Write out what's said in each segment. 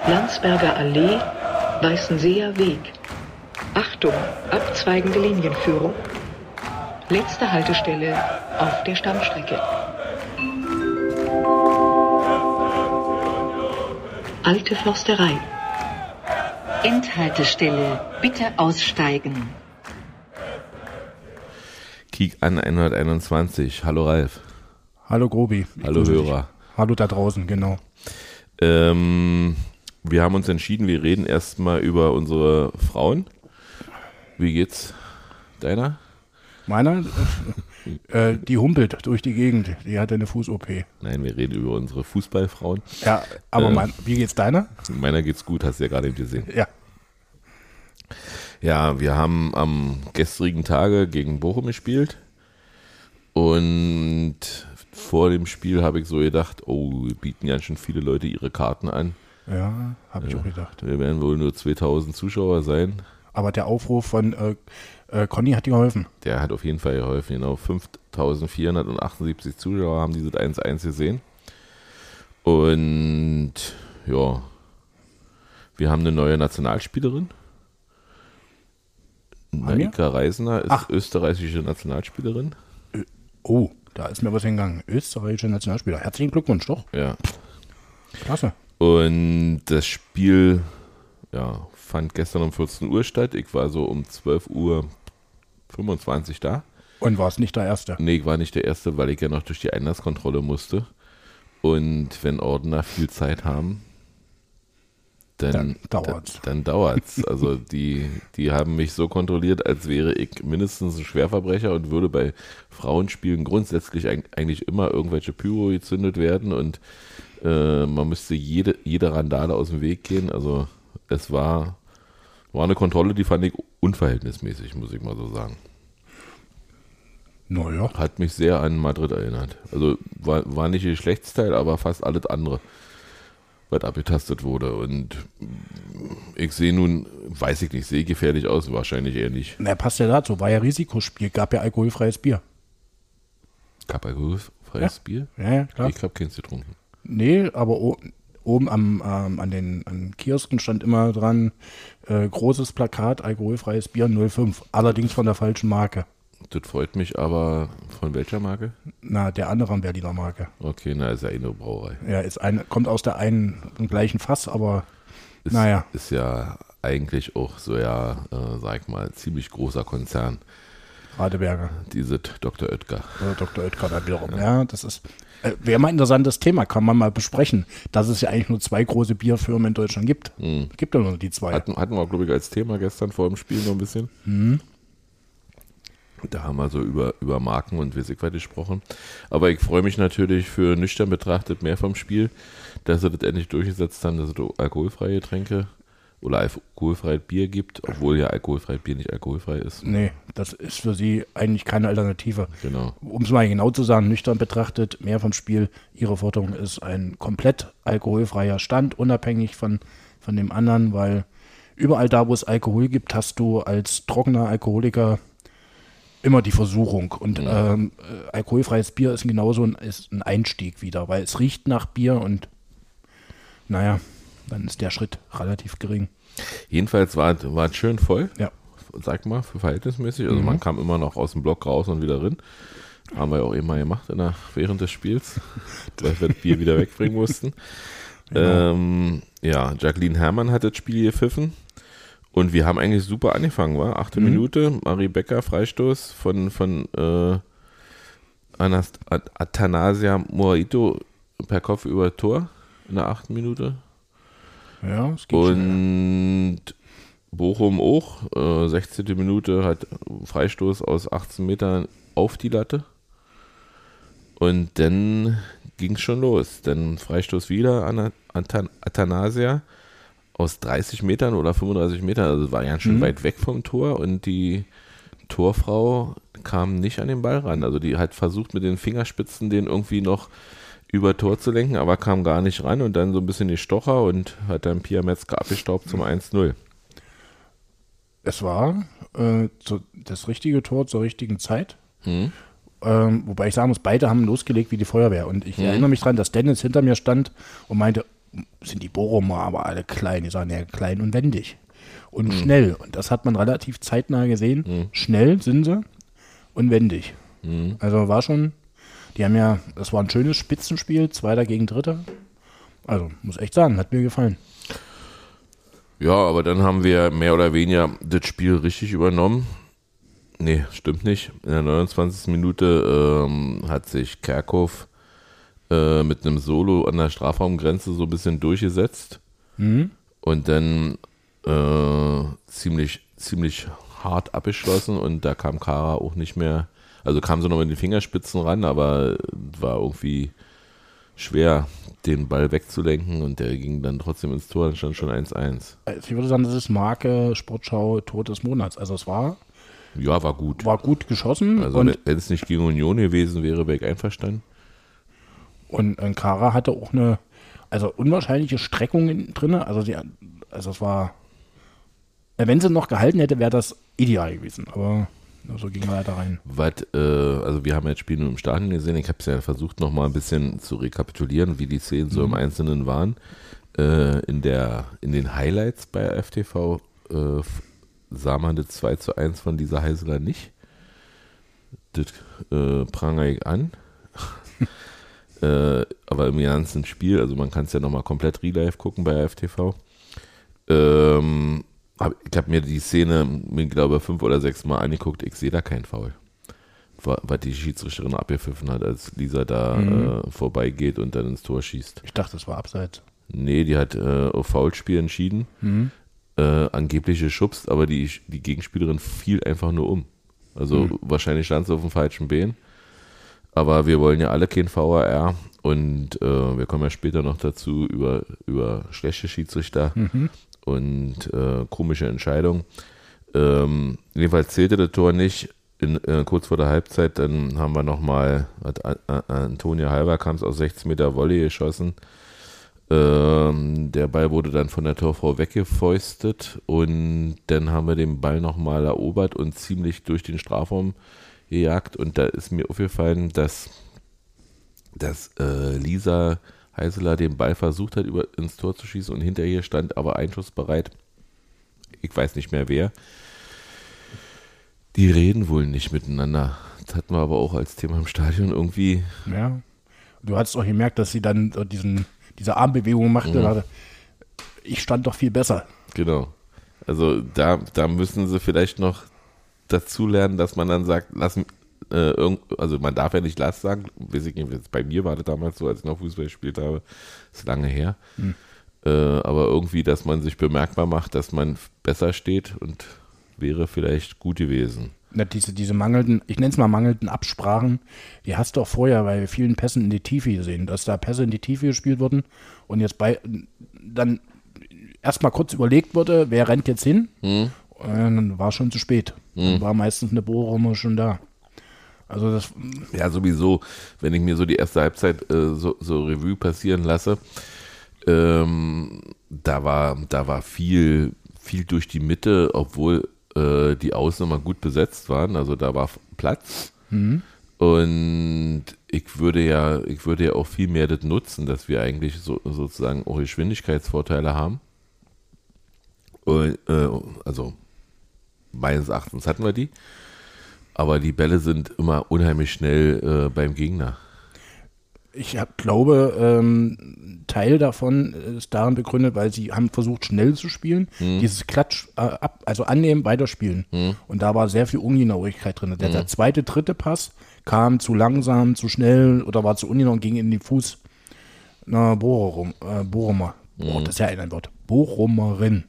Landsberger Allee, Weißenseer Weg. Achtung, abzweigende Linienführung. Letzte Haltestelle auf der Stammstrecke. Alte Försterei. Endhaltestelle, bitte aussteigen. Kiek an 121. Hallo Ralf. Hallo Grobi. Hallo Hörer. Hallo da draußen, genau. Wir haben uns entschieden, wir reden erstmal über unsere Frauen. Wie geht's deiner? Meiner? Die humpelt durch die Gegend. Die hatte eine Fuß-OP. Nein, wir reden über unsere Fußballfrauen. Ja, aber wie geht's deiner? Meiner geht's gut, hast du ja gerade gesehen. Ja. Ja, wir haben am gestrigen Tage gegen Bochum gespielt und vor dem Spiel habe ich so gedacht, oh, bieten ja schon viele Leute ihre Karten an. Ja, habe ich auch gedacht. Wir werden wohl nur 2000 Zuschauer sein. Aber der Aufruf von Conny hat dir geholfen. Der hat auf jeden Fall geholfen, genau. 5478 Zuschauer haben dieses 1-1 gesehen. Und ja, wir haben eine neue Nationalspielerin. Naika Reisner ist österreichische Nationalspielerin. Oh, da ist mir was hingegangen. Österreichische Nationalspieler. Herzlichen Glückwunsch, doch. Ja. Klasse. Und das Spiel fand gestern um 14 Uhr statt. Ich war so um 12:25 Uhr da. Und war es nicht der Erste? Nee, ich war nicht der Erste, weil ich ja noch durch die Einlasskontrolle musste. Und wenn Ordner viel Zeit haben, dann dauert's. Dann dauert's. Also die haben mich so kontrolliert, als wäre ich mindestens ein Schwerverbrecher und würde bei Frauenspielen grundsätzlich eigentlich immer irgendwelche Pyro gezündet werden und man müsste jede Randale aus dem Weg gehen. Also es war eine Kontrolle, die fand ich unverhältnismäßig, muss ich mal so sagen. Naja. Hat mich sehr an Madrid erinnert. Also war nicht ihr Geschlechtsteil, aber fast alles andere, was abgetastet wurde. Und ich sehe nun, weiß ich nicht, sehe gefährlich aus, wahrscheinlich eher nicht. Na, passt ja dazu, war ja Risikospiel, gab ja alkoholfreies Bier. Gab alkoholfreies Bier? Ja, klar. Ich habe keins getrunken. Nee, aber oben an den Kiosken stand immer dran, großes Plakat, alkoholfreies Bier 05, allerdings von der falschen Marke. Das freut mich, aber von welcher Marke? Na, der anderen Berliner Marke. Okay, ist ja eine Brauerei. Ja, kommt aus der einen gleichen Fass, aber naja. Ist ja eigentlich auch so, sag ich mal, ziemlich großer Konzern. Radeberger. Diese Dr. Oetker. Dr. Oetker da wiederum. Ja, das ist, wäre mal ein interessantes Thema, kann man mal besprechen, dass es ja eigentlich nur 2 große Bierfirmen in Deutschland gibt. Es gibt ja nur die 2. Hatten wir, glaube ich, als Thema gestern vor dem Spiel noch ein bisschen. Da haben wir so über Marken und weiß ich was gesprochen. Aber ich freue mich natürlich für nüchtern betrachtet mehr vom Spiel, dass sie das endlich durchgesetzt haben, dass es alkoholfreie Getränke oder alkoholfreies Bier gibt, obwohl ja alkoholfreies Bier nicht alkoholfrei ist. Nee, das ist für sie eigentlich keine Alternative. Genau. Um es mal genau zu sagen, nüchtern betrachtet, mehr vom Spiel, ihre Forderung ist ein komplett alkoholfreier Stand, unabhängig von dem anderen, weil überall da, wo es Alkohol gibt, hast du als trockener Alkoholiker immer die Versuchung. Und alkoholfreies Bier ist genauso ein Einstieg wieder, weil es riecht nach Bier und naja, dann ist der Schritt relativ gering. Jedenfalls war es schön voll, ja. Sag mal, für verhältnismäßig. Also man kam immer noch aus dem Block raus und wieder rein. Haben wir ja auch immer gemacht während des Spiels, weil wir das Bier wieder wegbringen mussten. Genau. Jacqueline Herrmann hat das Spiel gepfiffen. Und wir haben eigentlich super angefangen, war? 8. Minute, Marie Becker, Freistoß von Athanasia Moaito per Kopf über Tor in der 8. Minute. Ja, es geht und Bochum auch, 16. Minute hat Freistoß aus 18 Metern auf die Latte. Und dann ging es schon los. Dann Freistoß wieder an Athanasia aus 30 Metern oder 35 Metern, also war ja schon weit weg vom Tor und die Torfrau kam nicht an den Ball ran. Also die hat versucht mit den Fingerspitzen den irgendwie noch über Tor zu lenken, aber kam gar nicht ran und dann so ein bisschen die Stocher und hat dann Pia Metzger abgestaubt zum 1-0. Es war das richtige Tor zur richtigen Zeit. Wobei ich sagen muss, beide haben losgelegt wie die Feuerwehr. Und ich erinnere mich dran, dass Dennis hinter mir stand und meinte, sind die Bochumer aber alle klein. Die sagen ja klein und wendig und schnell. Und das hat man relativ zeitnah gesehen. Schnell sind sie und wendig. Also war schon, das war ein schönes Spitzenspiel, Zweiter gegen Dritter. Also muss echt sagen, hat mir gefallen. Ja, aber dann haben wir mehr oder weniger das Spiel richtig übernommen. Nee, stimmt nicht. In der 29. Minute hat sich Kerkhoff mit einem Solo an der Strafraumgrenze so ein bisschen durchgesetzt und dann ziemlich hart abgeschlossen und da kam Kara auch nicht mehr, also kam sie noch mit den Fingerspitzen ran, aber war irgendwie schwer, den Ball wegzulenken und der ging dann trotzdem ins Tor, dann stand schon 1-1. Also ich würde sagen, das ist Marke Sportschau Tor des Monats. Also es war gut. War gut geschossen. Also und wenn es nicht gegen Union gewesen wäre, wäre ich einverstanden. Und Kara hatte auch eine unwahrscheinliche Streckung drin. Also es war, wenn sie noch gehalten hätte, wäre das ideal gewesen. Aber so ging er leider rein. Also wir haben jetzt Spiel nur im Stadion gesehen. Ich habe es ja versucht, noch mal ein bisschen zu rekapitulieren, wie die Szenen so im Einzelnen waren. In den Highlights bei FTV sah man das 2:1 von dieser Heißler nicht. Das prangere ich an. Aber im ganzen Spiel, also man kann es ja nochmal komplett Relive gucken bei FTV. Ich habe mir die Szene, glaube ich, 5 oder 6 Mal angeguckt. Ich sehe da keinen Foul. Was die Schiedsrichterin abgepfiffen hat, als Lisa da vorbeigeht und dann ins Tor schießt. Ich dachte, das war abseits. Nee, die hat auf Foulspiel entschieden. Angeblich geschubst, aber die Gegenspielerin fiel einfach nur um. Also wahrscheinlich stand sie auf dem falschen Bein. Aber wir wollen ja alle kein VAR und wir kommen ja später noch dazu über schlechte Schiedsrichter und komische Entscheidungen. Jedenfalls zählte das Tor nicht. Kurz vor der Halbzeit, dann haben wir nochmal, hat Antonia Halberkamps aus 16 Meter Volley geschossen. Der Ball wurde dann von der Torfrau weggefäustet und dann haben wir den Ball nochmal erobert und ziemlich durch den Strafraum gejagt und da ist mir aufgefallen, dass Lisa Heißler den Ball versucht hat, ins Tor zu schießen und hinter ihr stand aber einschussbereit. Ich weiß nicht mehr wer. Die reden wohl nicht miteinander. Das hatten wir aber auch als Thema im Stadion irgendwie. Ja, du hast auch gemerkt, dass sie dann so diese Armbewegung machte. Ich stand doch viel besser. Genau. Also da müssen sie vielleicht noch dazu lernen, dass man dann sagt, also man darf ja nicht lass sagen, weiß ich nicht, bei mir war das damals so, als ich noch Fußball gespielt habe, ist lange her. Aber irgendwie, dass man sich bemerkbar macht, dass man besser steht und wäre vielleicht gut gewesen. Na, diese mangelnden, ich nenne es mal mangelnden Absprachen, die hast du auch vorher bei vielen Pässen in die Tiefe gesehen, dass da Pässe in die Tiefe gespielt wurden und jetzt dann erstmal kurz überlegt wurde, wer rennt jetzt hin und dann war schon zu spät. Dann war meistens eine Bochum schon da. Also das. Ja, sowieso, wenn ich mir so die erste Halbzeit so Revue passieren lasse, da war viel durch die Mitte, obwohl die Außen immer gut besetzt waren, also da war Platz und ich würde ja auch viel mehr das nutzen, dass wir eigentlich sozusagen auch Geschwindigkeitsvorteile haben. Und, also meines Erachtens hatten wir die, aber die Bälle sind immer unheimlich schnell beim Gegner. Ich glaube, Teil davon ist darin begründet, weil sie haben versucht, schnell zu spielen. Dieses Klatsch also annehmen, weiterspielen. Und da war sehr viel Ungenauigkeit drin. Der zweite, dritte Pass kam zu langsam, zu schnell oder war zu ungenau und ging in den Fuß einer Bochumer. Das ist ja ein Wort. Bochumerin.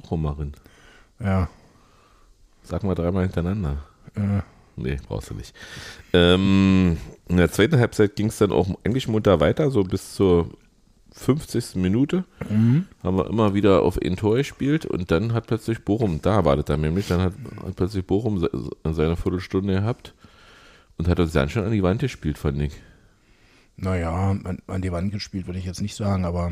Ja. Sag mal 3-mal hintereinander. Nee, brauchst du nicht. In der zweiten Halbzeit ging es dann auch eigentlich munter weiter, so bis zur 50. Minute. Haben wir immer wieder auf ein Tor gespielt und dann hat plötzlich Bochum, da war das dann nämlich, dann hat plötzlich Bochum seine Viertelstunde gehabt und hat uns dann schon an die Wand gespielt, fand ich. Naja, an die Wand gespielt würde ich jetzt nicht sagen, aber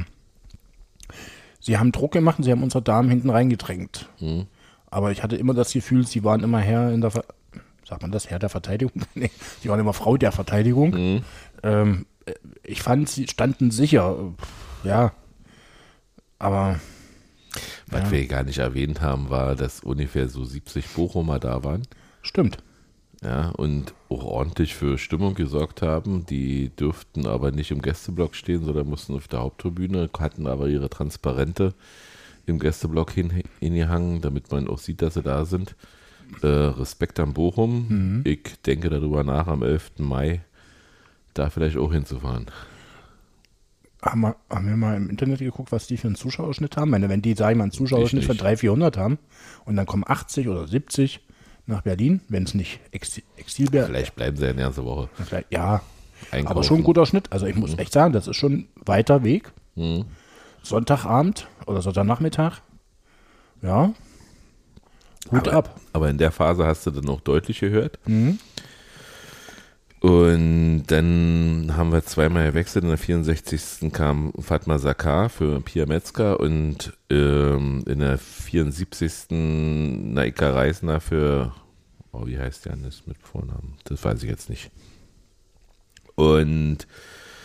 sie haben Druck gemacht und sie haben unsere Damen hinten reingedrängt. Aber ich hatte immer das Gefühl, sie waren immer Herr in der sagt man das, Herr der Verteidigung? Nee, sie waren immer Frau der Verteidigung. Ich fand, sie standen sicher. Ja, Aber Was wir gar nicht erwähnt haben, war, dass ungefähr so 70 Bochumer da waren. stimmt. Ja, und auch ordentlich für Stimmung gesorgt haben. Die dürften aber nicht im Gästeblock stehen, sondern mussten auf der Haupttribüne, hatten aber ihre Transparente im Gästeblock hingehangen, damit man auch sieht, dass sie da sind. Respekt an Bochum. Ich denke darüber nach, am 11. Mai da vielleicht auch hinzufahren. Haben wir mal im Internet geguckt, was die für einen Zuschauerschnitt haben? Wenn die, sagen wir mal, einen Zuschauerschnitt von 300-400 haben und dann kommen 80 oder 70 nach Berlin, wenn es nicht Exilberg. Vielleicht bleiben sie eine ganze Woche. Ja, einkaufen. Aber schon ein guter Schnitt. Also ich muss echt sagen, das ist schon ein weiter Weg. Sonntagabend oder Sonntagnachmittag. Ja. Hut ab. Aber in der Phase hast du dann noch deutlich gehört. Und dann haben wir zweimal gewechselt. In der 64. kam Fatma Sakar für Pia Metzger und in der 74. Naika Reisner für, wie heißt der das mit Vornamen? Das weiß ich jetzt nicht. Und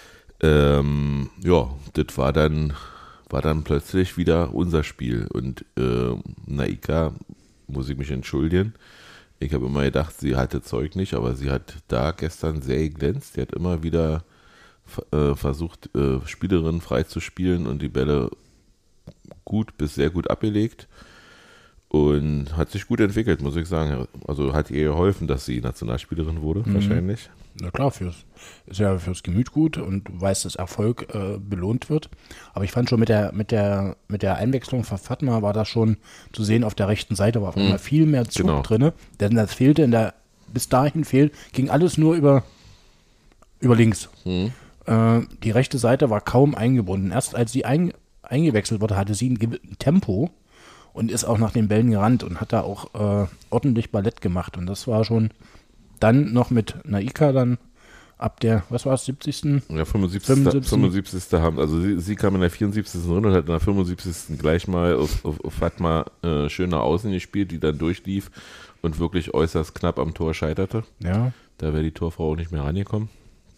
das war dann plötzlich wieder unser Spiel. Und Naika, muss ich mich entschuldigen, ich habe immer gedacht, sie hatte Zeug nicht, aber sie hat da gestern sehr geglänzt. Sie hat immer wieder versucht, Spielerinnen frei zu spielen und die Bälle gut bis sehr gut abgelegt und hat sich gut entwickelt, muss ich sagen. Also hat ihr geholfen, dass sie Nationalspielerin wurde, wahrscheinlich. Na klar, ist ja fürs Gemüt gut und du weißt, dass Erfolg belohnt wird. Aber ich fand schon mit der Einwechslung von Fatma war das schon zu sehen, auf der rechten Seite war auf einmal viel mehr Zug drin. Denn das fehlte bis dahin ging alles nur über links. Die rechte Seite war kaum eingebunden. Erst als sie eingewechselt wurde, hatte sie ein Tempo und ist auch nach den Bällen gerannt und hat da auch ordentlich Ballett gemacht. Und das war schon dann noch mit Naika dann ab der, was war es, 70. Ja, 75. haben, also sie kam in der 74. Runde und hat in der 75. gleich mal auf Fatma schöner Außen gespielt, die dann durchlief und wirklich äußerst knapp am Tor scheiterte. Ja. Da wäre die Torfrau auch nicht mehr rangekommen.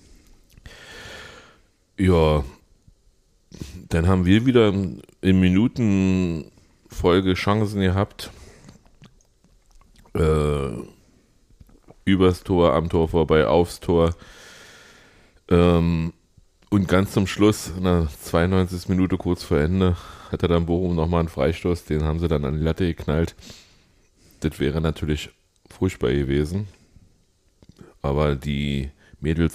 Ja, dann haben wir wieder in Minutenfolge Chancen gehabt, übers Tor, am Tor vorbei, aufs Tor. Und ganz zum Schluss, in der 92. Minute kurz vor Ende, hatte dann Bochum nochmal einen Freistoß, den haben sie dann an die Latte geknallt. Das wäre natürlich furchtbar gewesen. Aber die die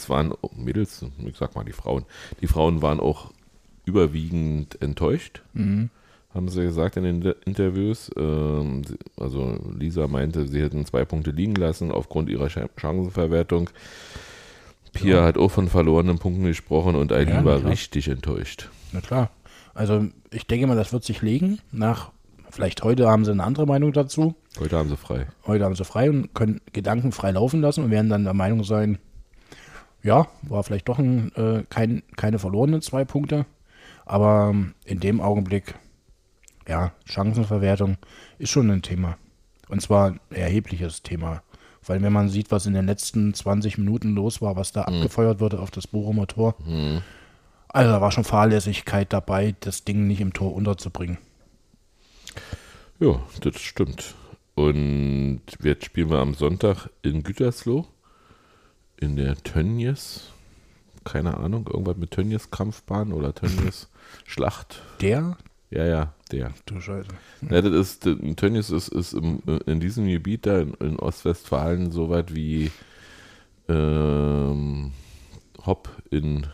Frauen waren auch überwiegend enttäuscht, haben sie gesagt in den Interviews. Also Lisa meinte, sie hätten 2 Punkte liegen lassen aufgrund ihrer Chancenverwertung. Pia hat auch von verlorenen Punkten gesprochen und Eileen war richtig enttäuscht. Na klar. Also ich denke mal, das wird sich legen. Vielleicht heute haben sie eine andere Meinung dazu. Heute haben sie frei. Heute haben sie frei und können Gedanken frei laufen lassen und werden dann der Meinung sein, ja, war vielleicht doch keine verlorenen 2 Punkte. Aber in dem Augenblick, ja, Chancenverwertung ist schon ein Thema. Und zwar ein erhebliches Thema. Weil wenn man sieht, was in den letzten 20 Minuten los war, was da abgefeuert wurde auf das Bochumer Tor, also da war schon Fahrlässigkeit dabei, das Ding nicht im Tor unterzubringen. Ja, das stimmt. Und jetzt spielen wir am Sonntag in Gütersloh, in der Tönnies, keine Ahnung, irgendwas mit Tönnies Kampfbahn oder Tönnies Schlacht. Der? Ja, der. Du Scheiße. Ja, Tönnies ist in diesem Gebiet da in Ostwestfalen so weit wie Hopp in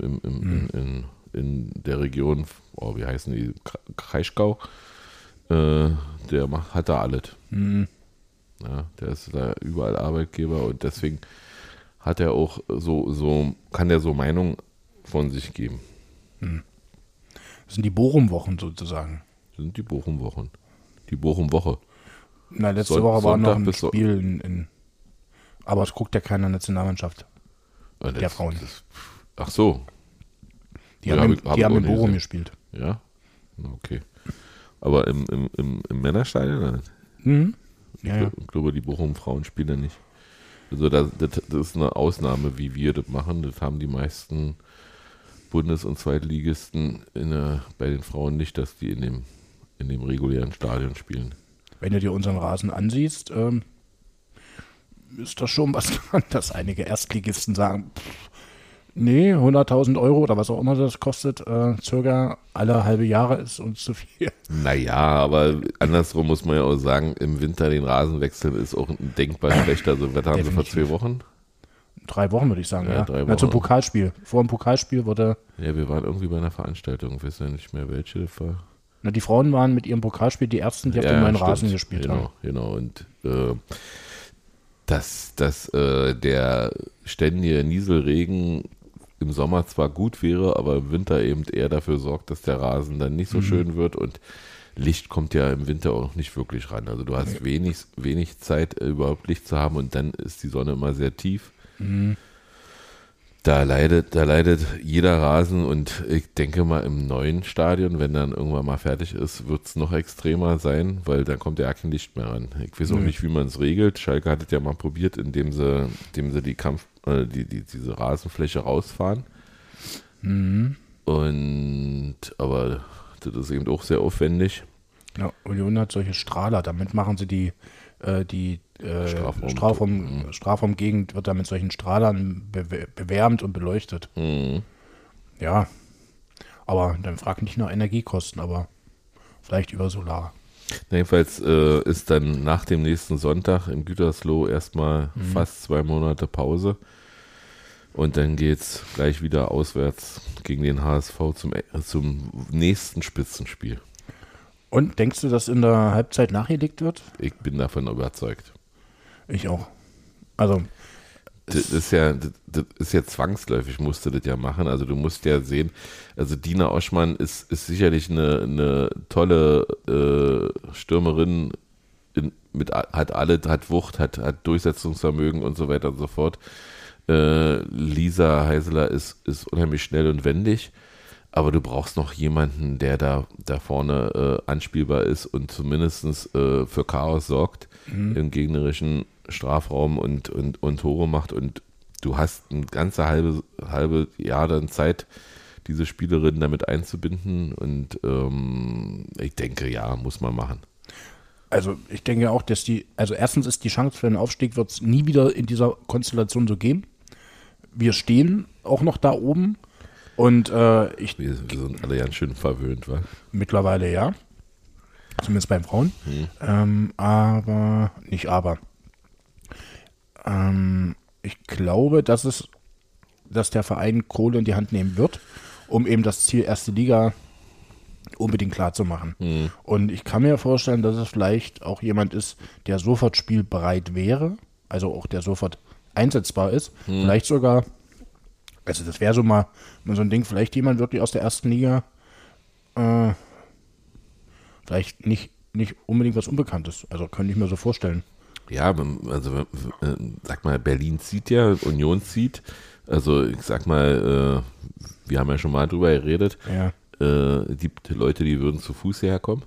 der Region, wie heißen die, Kraichgau. Der hat da alles. Ja, der ist da überall Arbeitgeber und deswegen hat er auch kann der so Meinung von sich geben. Das sind die Bochum-Wochen sozusagen. Das sind die Bochum-Wochen. Die Bochum-Woche. Na, letzte Woche war noch ein Spiel aber es guckt ja keiner Nationalmannschaft. Der Frauen. Ach so. Die haben in Bochum gespielt. Ja? Okay. Aber im Männerstadion? Ja. Ich glaube, die Bochum-Frauen spielen nicht. Also das ist eine Ausnahme, wie wir das machen. Das haben die meisten Bundes- und Zweitligisten bei den Frauen nicht, dass die in dem regulären Stadion spielen. Wenn du dir unseren Rasen ansiehst, ist das schon was dran, dass einige Erstligisten sagen, nee, 100.000 Euro oder was auch immer das kostet, circa alle halbe Jahre ist uns zu viel. Naja, aber andersrum muss man ja auch sagen, im Winter den Rasen wechseln ist auch ein denkbar schlechter. So Wetter haben sie vor 2 Wochen. 3 Wochen würde ich sagen, ja. 3 Wochen. Ja, zum Pokalspiel. Vor dem Pokalspiel wurde... Ja, wir waren irgendwie bei einer Veranstaltung, ich weiß ja nicht mehr welche das war. Na, die Frauen waren mit ihrem Pokalspiel die ersten, die auf dem neuen Rasen gespielt haben. Genau. Und dass der ständige Nieselregen im Sommer zwar gut wäre, aber im Winter eben eher dafür sorgt, dass der Rasen dann nicht so schön wird und Licht kommt ja im Winter auch nicht wirklich ran. Also du hast wenig Zeit, überhaupt Licht zu haben und dann ist die Sonne immer sehr tief. Da leidet jeder Rasen und ich denke mal im neuen Stadion, wenn dann irgendwann mal fertig ist, wird es noch extremer sein, weil dann kommt ja kein Licht mehr ran. Ich weiß auch nicht, wie man es regelt. Schalke hat es ja mal probiert, indem sie diese Rasenfläche rausfahren. Aber das ist eben auch sehr aufwendig. Ja, Union hat solche Strahler, damit machen sie die Strafraumgegend wird da mit solchen Strahlern bewärmt und beleuchtet. Ja, aber dann frag nicht nach Energiekosten, aber vielleicht über Solar. Jedenfalls ist dann nach dem nächsten Sonntag in Gütersloh erstmal fast 2 Monate Pause und dann geht's gleich wieder auswärts gegen den HSV zum nächsten Spitzenspiel. Und denkst du, dass in der Halbzeit nachgelegt wird? Ich bin davon überzeugt. Ich auch. Also das ist ja zwangsläufig, musst du das ja machen. Also du musst ja sehen, also Dina Oschmann ist sicherlich eine tolle Stürmerin, hat Wucht, hat Durchsetzungsvermögen und so weiter und so fort. Lisa Heiseler ist unheimlich schnell und wendig, aber du brauchst noch jemanden, der da vorne anspielbar ist und zumindest für Chaos sorgt im gegnerischen Strafraum und Tore macht, und du hast ein ganze halbe Jahr dann Zeit, diese Spielerin damit einzubinden, und ich denke, ja, muss man machen. Also ich denke auch, dass erstens ist die Chance für den Aufstieg, wird es nie wieder in dieser Konstellation so geben. Wir stehen auch noch da oben und wir sind alle ganz schön verwöhnt, wa? Mittlerweile ja. Zumindest bei den Frauen. Ich glaube, dass der Verein Kohle in die Hand nehmen wird, um eben das Ziel erste Liga unbedingt klar zu machen. Und ich kann mir vorstellen, dass es vielleicht auch jemand ist, der sofort spielbereit wäre, also auch der sofort einsetzbar ist. Vielleicht sogar, also das wäre so mal so ein Ding, vielleicht jemand wirklich aus der ersten Liga, vielleicht nicht unbedingt was Unbekanntes. Also könnte ich mir so vorstellen. Ja, also sag mal, Berlin zieht ja, Union zieht. Also ich sag mal, wir haben ja schon mal drüber geredet. Ja. Die Leute, die würden zu Fuß herkommen.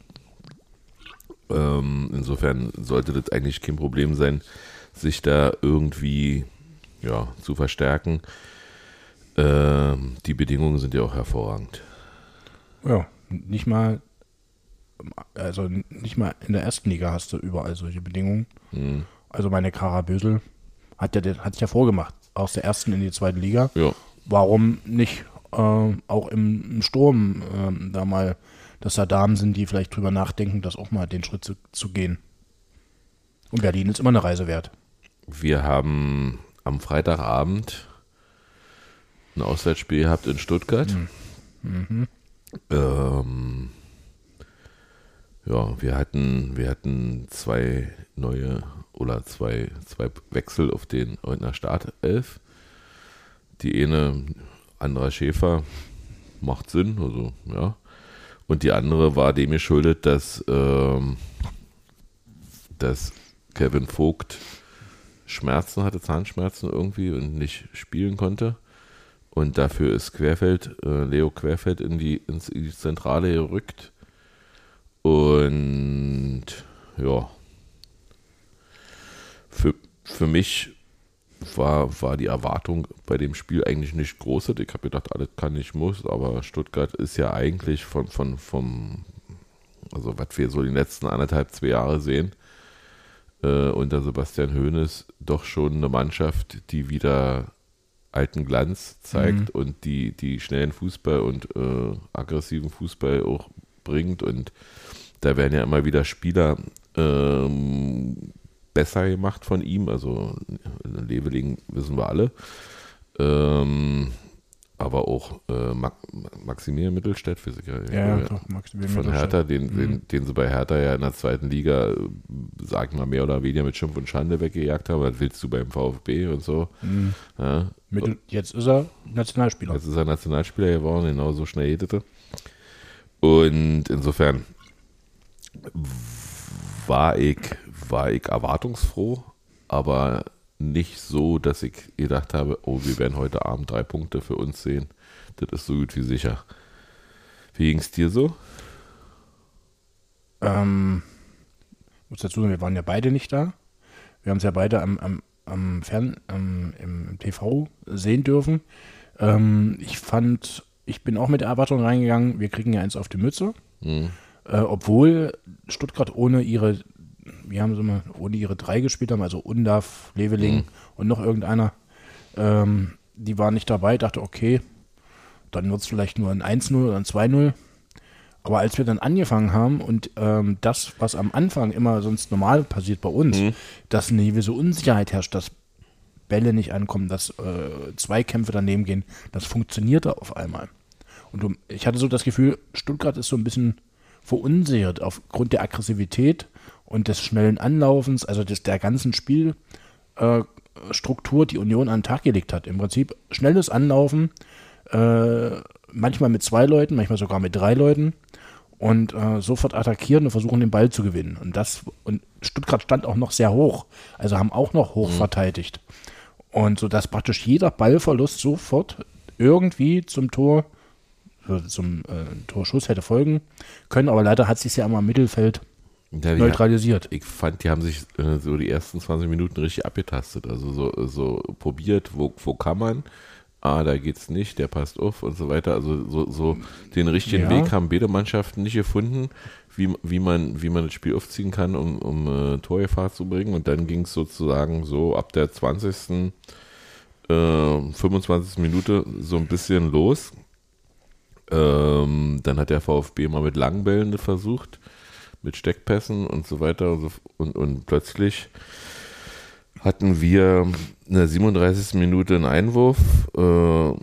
Insofern sollte das eigentlich kein Problem sein, sich da irgendwie zu verstärken. Die Bedingungen sind ja auch hervorragend. Ja, nicht mal in der ersten Liga hast du überall solche Bedingungen. Also meine Kara Bösel hat ja vorgemacht, aus der ersten in die zweite Liga. Ja. Warum nicht auch im Sturm da mal, dass da Damen sind, die vielleicht drüber nachdenken, das auch mal den Schritt zu gehen. Und Berlin ist immer eine Reise wert. Wir haben am Freitagabend ein Auswärtsspiel gehabt in Stuttgart. Wir hatten 2 neue oder zwei Wechsel auf in der Startelf. Die eine, Andra Schäfer, macht Sinn, also ja. Und die andere war dem geschuldet, dass Kevin Vogt Schmerzen hatte, Zahnschmerzen irgendwie, und nicht spielen konnte. Und dafür ist Leo Querfeld in die Zentrale gerückt. Und ja, für mich war die Erwartung bei dem Spiel eigentlich nicht groß. Ich habe gedacht, alles kann, nicht muss, aber Stuttgart ist ja eigentlich also was wir so die letzten 2 Jahre sehen, unter Sebastian Hoeneß doch schon eine Mannschaft, die wieder alten Glanz zeigt und die schnellen Fußball und aggressiven Fußball auch bringt, und da werden ja immer wieder Spieler besser gemacht von ihm, also Leveling wissen wir alle, aber auch Maximilian Mittelstädt, Maximilian von Hertha, den sie bei Hertha ja in der 2. Liga, sag ich mal, mehr oder weniger mit Schimpf und Schande weggejagt haben. Was willst du beim VfB und so? Ja. Jetzt ist er Nationalspieler. Jetzt ist er Nationalspieler geworden, genau so schnell geht es. Und insofern war ich erwartungsfroh, aber nicht so, dass ich gedacht habe, oh, wir werden heute Abend 3 Punkte für uns sehen. Das ist so gut wie sicher. Wie ging es dir so? Muss dazu sagen, wir waren ja beide nicht da. Wir haben es ja beide im TV sehen dürfen. Ich bin auch mit der Erwartung reingegangen, wir kriegen ja eins auf die Mütze. Obwohl Stuttgart ohne ihre 3 gespielt haben, also Undav, Leveling und noch irgendeiner, die waren nicht dabei. Ich dachte, okay, dann wird es vielleicht nur ein 1-0 oder ein 2-0. Aber als wir dann angefangen haben und das, was am Anfang immer sonst normal passiert bei uns, dass eine gewisse Unsicherheit herrscht, dass Bälle nicht ankommen, dass Zweikämpfe daneben gehen, das funktionierte auf einmal. Und ich hatte so das Gefühl, Stuttgart ist so ein bisschen verunsichert aufgrund der Aggressivität und des schnellen Anlaufens, also der ganzen Spielstruktur, die Union an den Tag gelegt hat. Im Prinzip schnelles Anlaufen, manchmal mit 2 Leuten, manchmal sogar mit 3 Leuten und sofort attackieren und versuchen, den Ball zu gewinnen. Und Stuttgart stand auch noch sehr hoch, also haben auch noch hoch verteidigt. Und so dass praktisch jeder Ballverlust sofort irgendwie zum Torschuss hätte folgen können, aber leider hat sich ja immer im Mittelfeld neutralisiert. Ich fand, die haben sich so die ersten 20 Minuten richtig abgetastet, also so probiert, wo kann man, da geht's nicht, der passt auf und so weiter, also so den richtigen Weg haben beide Mannschaften nicht gefunden, wie man das Spiel aufziehen kann, um Torgefahr zu bringen, und dann ging es sozusagen so ab der 20., 25. Minute so ein bisschen los. Dann hat der VfB mal mit langen Bällen versucht, mit Steckpässen und so weiter und plötzlich hatten wir in der 37. Minute einen Einwurf, da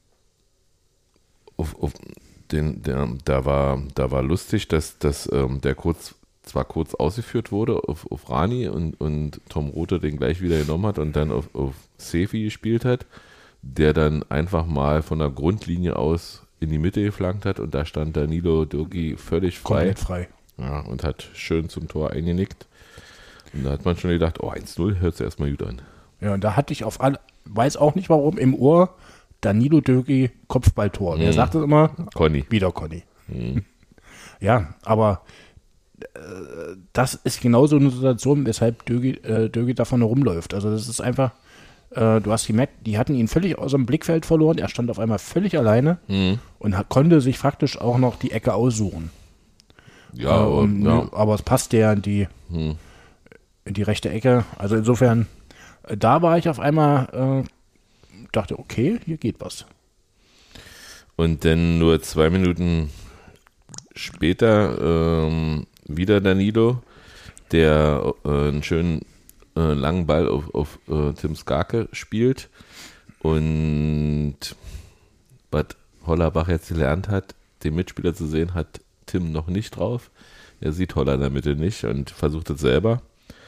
war lustig, dass der zwar kurz ausgeführt wurde auf Rani und Tom Rothe den gleich wieder genommen hat und dann auf Sefi gespielt hat, der dann einfach mal von der Grundlinie aus in die Mitte geflankt hat, und da stand Danilo Dürgi völlig frei. Komplett frei. Ja, und hat schön zum Tor eingenickt. Und da hat man schon gedacht, 1-0 hört sich erstmal gut an. Ja, und da hatte ich weiß auch nicht warum, im Ohr Danilo Dürgi Kopfballtor. Wer sagt das immer? Conny. Wieder Conny. Ja, aber das ist genauso eine Situation, weshalb Dürgi davon rumläuft. Also das ist einfach, du hast gemerkt, die hatten ihn völlig aus dem Blickfeld verloren. Er stand auf einmal völlig alleine und konnte sich faktisch auch noch die Ecke aussuchen. Ja, aber es passte ja in die rechte Ecke. Also insofern, da war ich auf einmal, dachte, okay, hier geht was. Und dann nur 2 Minuten später wieder Danilo, der einen schönen langen Ball auf Tim Skarke spielt, und was Hollerbach jetzt gelernt hat, den Mitspieler zu sehen, hat Tim noch nicht drauf. Er sieht Holler in der Mitte nicht und versucht es selber,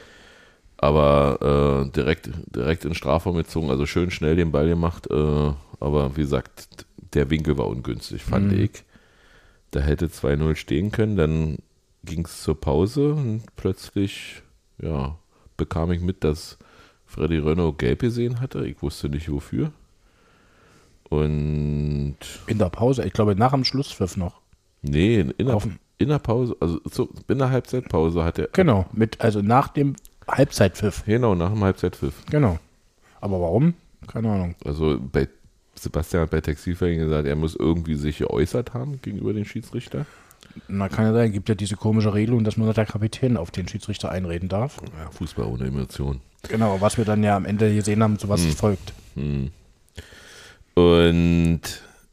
aber direkt in den Strafraum gezogen, also schön schnell den Ball gemacht, aber wie gesagt, der Winkel war ungünstig, fand ich. Da hätte 2-0 stehen können, dann ging es zur Pause und plötzlich, bekam ich mit, dass Freddy Rönno gelb gesehen hatte. Ich wusste nicht wofür. Und in der Pause, ich glaube nach dem Schlusspfiff noch. Nee, in der Pause, also in der Halbzeitpause hat er. Genau, also nach dem Halbzeitpfiff. Genau, nach dem Halbzeitpfiff. Genau. Aber warum? Keine Ahnung. Also Sebastian hat bei Textilverein gesagt, er muss irgendwie sich geäußert haben gegenüber dem Schiedsrichter. Na, kann ja sein. Gibt ja diese komische Regelung, dass nur der Kapitän auf den Schiedsrichter einreden darf. Ja, Fußball ohne Emotionen. Genau, was wir dann ja am Ende gesehen haben, zu was es folgt. Und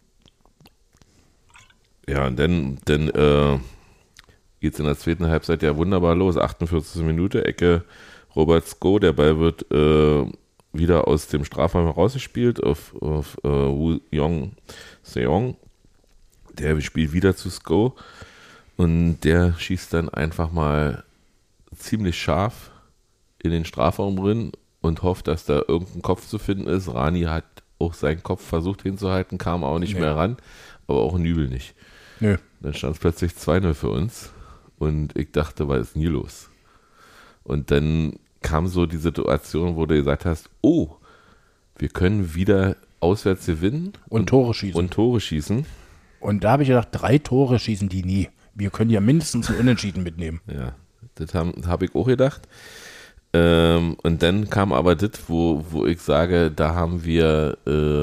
ja, und dann geht es in der zweiten Halbzeit ja wunderbar los. 48. Minute, Ecke Robert Sko, der Ball wird wieder aus dem Strafraum herausgespielt auf Woo Young Seong. Der spielt wieder zu Sko und der schießt dann einfach mal ziemlich scharf in den Strafraum rein und hofft, dass da irgendein Kopf zu finden ist. Rani hat auch seinen Kopf versucht hinzuhalten, kam auch nicht mehr ran, aber auch Nübel nicht. Nö. Dann stand es plötzlich 2-0 für uns und ich dachte, was ist denn hier los? Und dann kam so die Situation, wo du gesagt hast, oh, wir können wieder auswärts gewinnen Und Tore schießen. Und da habe ich gedacht, 3 Tore schießen die nie. Wir können ja mindestens ein Unentschieden mitnehmen. Ja, das hab ich auch gedacht. Und dann kam aber das, wo ich sage, da haben wir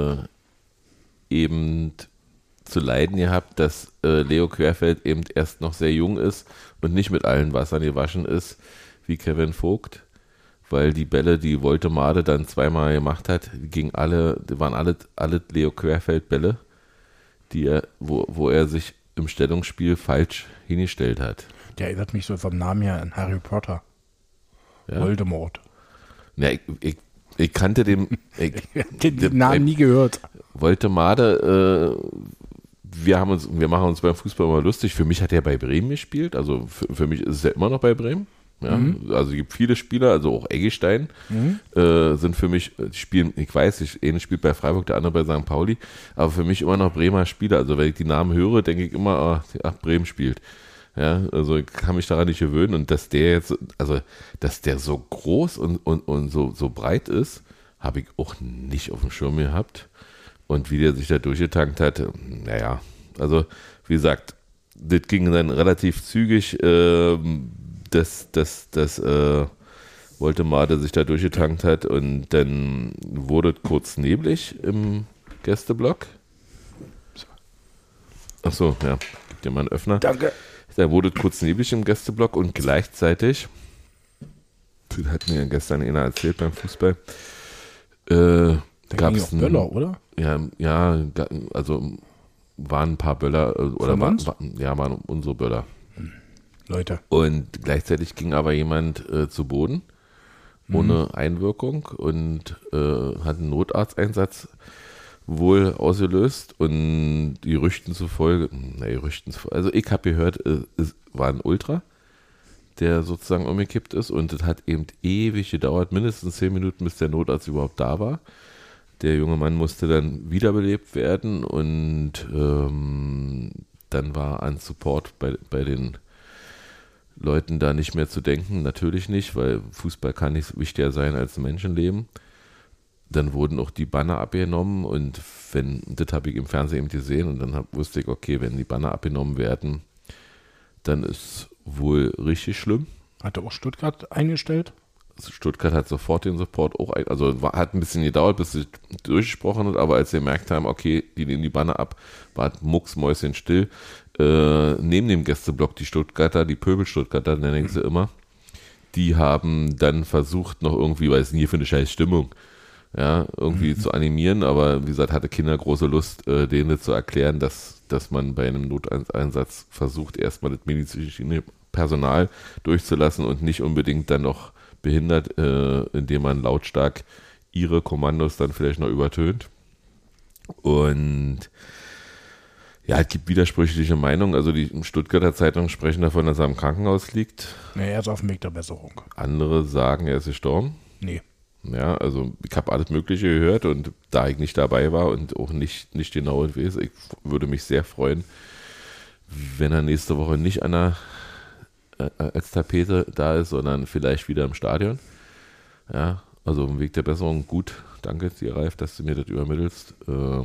eben zu leiden gehabt, dass Leo Querfeld eben erst noch sehr jung ist und nicht mit allen Wassern gewaschen ist, wie Kevin Vogt, weil die Bälle, die Woltemade dann zweimal gemacht hat, waren alle Leo Querfeld Bälle, wo er sich im Stellungsspiel falsch hingestellt hat. Der erinnert mich so vom Namen her an Harry Potter. Ja? Voldemort. Ja, ich kannte den Namen nie gehört. Woltemade, wir machen uns beim Fußball immer lustig. Für mich hat er bei Bremen gespielt, also für mich ist er immer noch bei Bremen. Ja? Also es gibt viele Spieler, also auch Eggestein sind für mich, spielen, ich weiß, einer spielt bei Freiburg, der andere bei St. Pauli, aber für mich immer noch Bremer Spieler. Also wenn ich die Namen höre, denke ich immer, ach, Bremen spielt. Ja, also ich kann mich daran nicht gewöhnen und dass der so groß und so breit ist, habe ich auch nicht auf dem Schirm gehabt. Und wie der sich da durchgetankt hat, naja, also wie gesagt, das ging dann relativ zügig, dass Woltemade sich da durchgetankt hat und dann wurde es kurz neblig im Gästeblock. Achso, ja, gib dir mal einen Öffner. Danke. Da wurde es kurz neblig im Gästeblock und gleichzeitig, das hat mir gestern einer erzählt beim Fußball, gab es Böller, oder? Ja, also waren ein paar Böller oder waren unsere Böller. Leute. Und gleichzeitig ging aber jemand zu Boden ohne Einwirkung und hat einen Notarzteinsatz wohl ausgelöst und die Gerüchten zufolge, also ich habe gehört, es war ein Ultra, der sozusagen umgekippt ist und es hat eben ewig gedauert, mindestens 10 Minuten, bis der Notarzt überhaupt da war. Der junge Mann musste dann wiederbelebt werden und dann war an Support bei den Leuten da nicht mehr zu denken, natürlich nicht, weil Fußball kann nicht wichtiger sein als ein Menschenleben. Dann wurden auch die Banner abgenommen und das habe ich im Fernsehen eben gesehen und dann wusste ich, okay, wenn die Banner abgenommen werden, dann ist wohl richtig schlimm. Hat er auch Stuttgart eingestellt? Also Stuttgart hat sofort den Support auch, also hat ein bisschen gedauert, bis sie durchgesprochen hat, aber als sie gemerkt haben, okay, die nehmen die Banner ab, war mucksmäuschenstill. Neben dem Gästeblock die Stuttgarter, die Pöbel-Stuttgarter, nenne ich sie immer, die haben dann versucht noch irgendwie, weil es nie für eine scheiß Stimmung, ja, irgendwie zu animieren, aber wie gesagt, hatte Kinder große Lust, denen zu erklären, dass man bei einem Noteinsatz versucht, erstmal das medizinische Personal durchzulassen und nicht unbedingt dann noch behindert, indem man lautstark ihre Kommandos dann vielleicht noch übertönt. Und ja, es gibt widersprüchliche Meinungen. Also die Stuttgarter Zeitungen sprechen davon, dass er im Krankenhaus liegt. Nee, er ist auf dem Weg der Besserung. Andere sagen, er ist gestorben. Nee. Ja, also ich habe alles Mögliche gehört und da ich nicht dabei war und auch nicht genau weiß, ich würde mich sehr freuen, wenn er nächste Woche nicht als Tapete da ist, sondern vielleicht wieder im Stadion. Ja, also im Weg der Besserung, gut. Danke dir, Ralf, dass du mir das übermittelst.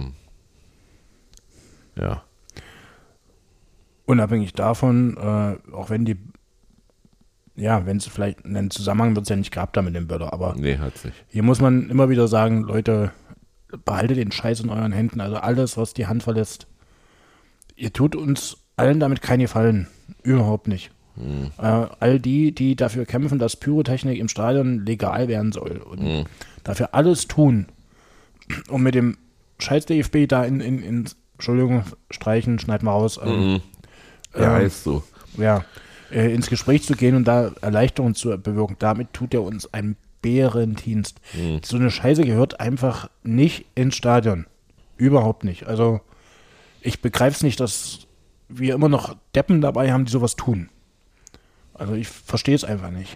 Ja. Unabhängig davon, auch wenn die ja, wenn es vielleicht einen Zusammenhang wird es ja nicht gehabt da mit dem Böller, aber Nee, hat's nicht. hier muss man immer wieder sagen, Leute, behaltet den Scheiß in euren Händen, also alles, was die Hand verlässt. Ihr tut uns allen damit keinen Gefallen, überhaupt nicht. All die dafür kämpfen, dass Pyrotechnik im Stadion legal werden soll und dafür alles tun, um mit dem scheiß DFB da Entschuldigung, streichen, schneid mal raus. Heißt so. Ja, ins Gespräch zu gehen und da Erleichterung zu bewirken, damit tut er uns einen Bärendienst. So eine Scheiße gehört einfach nicht ins Stadion. Überhaupt nicht. Also ich begreife es nicht, dass wir immer noch Deppen dabei haben, die sowas tun. Also ich verstehe es einfach nicht.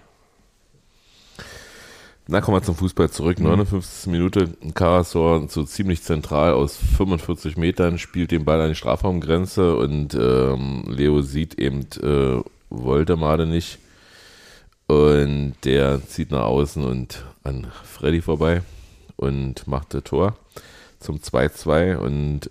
Na, kommen wir zum Fußball zurück. 59. Minute, Karasor so ziemlich zentral aus 45 Metern, spielt den Ball an die Strafraumgrenze und Leo sieht eben Woltemade nicht. Und der zieht nach außen und an Freddy vorbei und macht das Tor zum 2-2 und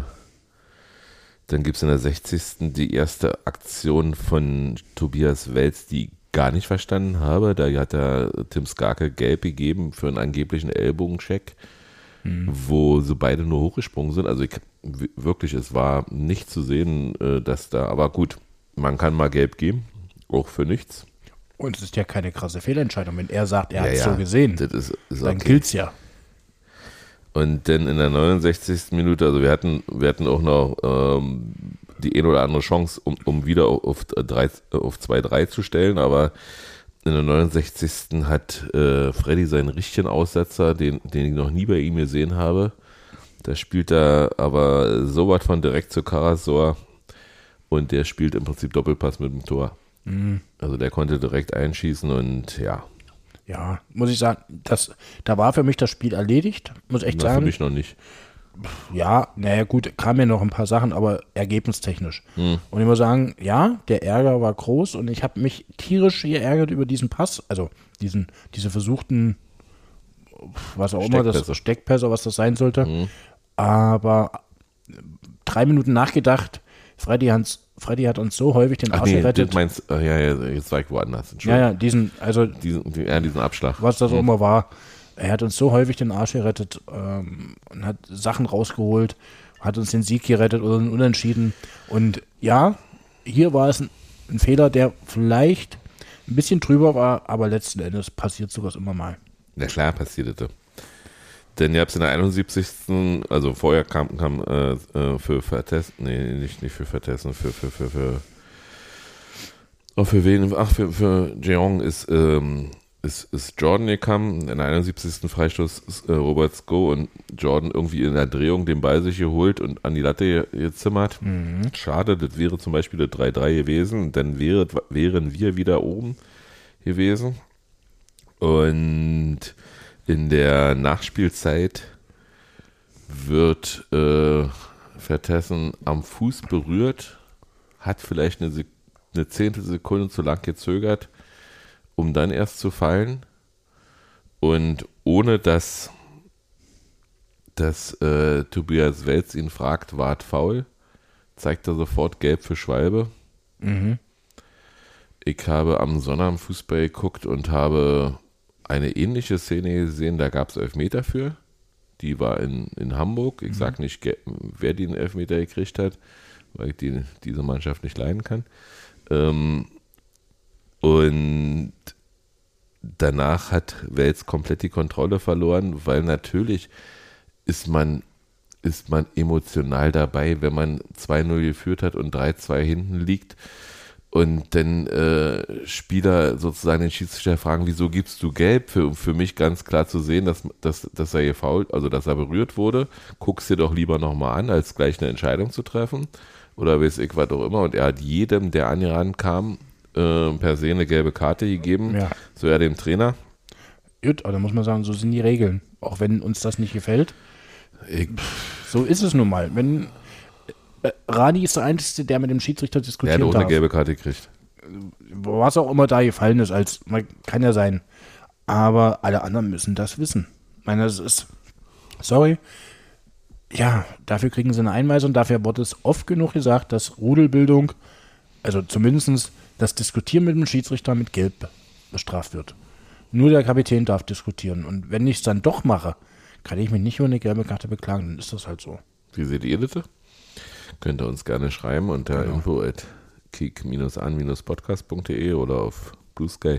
dann gibt es in der 60. die erste Aktion von Tobias Welz, die ich gar nicht verstanden habe. Da hat er Tim Skarke gelb gegeben für einen angeblichen Ellbogencheck, wo so beide nur hochgesprungen sind. Also wirklich, es war nicht zu sehen, dass da, aber gut, man kann mal gelb geben, auch für nichts. Und es ist ja keine krasse Fehlentscheidung. Wenn er sagt, er hat es so gesehen, das ist dann okay. gilt's ja. Und dann in der 69. Minute, also wir hatten auch noch die eine oder andere Chance, um wieder auf 2-3 zu stellen, aber in der 69. hat Freddy seinen richtigen Aussetzer, den ich noch nie bei ihm gesehen habe. Da spielt er aber so was von direkt zu Karasor und der spielt im Prinzip Doppelpass mit dem Tor. Also der konnte direkt einschießen und ja. Ja, muss ich sagen, da war für mich das Spiel erledigt, muss ich echt sagen. Für mich noch nicht. Ja, naja gut, kamen ja noch ein paar Sachen, aber ergebnistechnisch. Und ich muss sagen, ja, der Ärger war groß und ich habe mich tierisch geärgert über diesen Pass, also diese versuchten, was auch immer, das Steckpässe, was das sein sollte. Aber 3 Minuten nachgedacht, Freddy hat uns so häufig den Arsch gerettet. Du meinst, jetzt war ich woanders. Ja, diesen Abschlag. Was das auch immer war. Er hat uns so häufig den Arsch gerettet und hat Sachen rausgeholt, hat uns den Sieg gerettet oder einen Unentschieden. Und ja, hier war es ein Fehler, der vielleicht ein bisschen drüber war, aber letzten Endes passiert sowas immer mal. Na klar, passierte. Denn ihr habt es in der 71. Also vorher kam für Vertessen, nicht für Vertessen, für wen? Ach, für Jeong ist Jordan gekommen. In der 71. Freistoß ist Robert Sko und Jordan irgendwie in der Drehung den Ball sich geholt und an die Latte gezimmert. Schade, das wäre zum Beispiel das 3-3 gewesen. Dann wären wir wieder oben gewesen. Und in der Nachspielzeit wird Vertessen am Fuß berührt, hat vielleicht eine Zehntelsekunde zu lang gezögert, um dann erst zu fallen. Und ohne dass Tobias Welz ihn fragt, war es faul, zeigt er sofort gelb für Schwalbe. Ich habe am Sonnabendfußball geguckt und habe eine ähnliche Szene gesehen, da gab es Elfmeter für. Die war in Hamburg. Ich sage nicht, wer den Elfmeter gekriegt hat, weil ich diese Mannschaft nicht leiden kann. Und danach hat Welz komplett die Kontrolle verloren, weil natürlich ist man emotional dabei, wenn man 2-0 geführt hat und 3-2 hinten liegt. Und dann Spieler sozusagen den Schiedsrichter fragen, wieso gibst du gelb? Für mich ganz klar zu sehen, dass er gefoult, also dass er berührt wurde. Guck's dir doch lieber nochmal an, als gleich eine Entscheidung zu treffen. Oder weiß ich was auch immer. Und er hat jedem, der an ihn rankam, per se eine gelbe Karte gegeben. Ja. So ja dem Trainer. Gut, aber da muss man sagen, so sind die Regeln. Auch wenn uns das nicht gefällt. So ist es nun mal. Wenn Rani ist der Einzige, der mit dem Schiedsrichter diskutieren darf. Der hat auch eine gelbe Karte gekriegt. Was auch immer da gefallen ist, kann ja sein. Aber alle anderen müssen das wissen. Ich meine, das ist, sorry, ja, dafür kriegen sie eine Einweisung. Dafür wurde es oft genug gesagt, dass Rudelbildung, also zumindest das Diskutieren mit dem Schiedsrichter mit Gelb bestraft wird. Nur der Kapitän darf diskutieren. Und wenn ich es dann doch mache, kann ich mich nicht über eine gelbe Karte beklagen, dann ist das halt so. Wie seht ihr das? Könnt ihr uns gerne schreiben unter info@kick-an-podcast.de oder auf Blue Sky.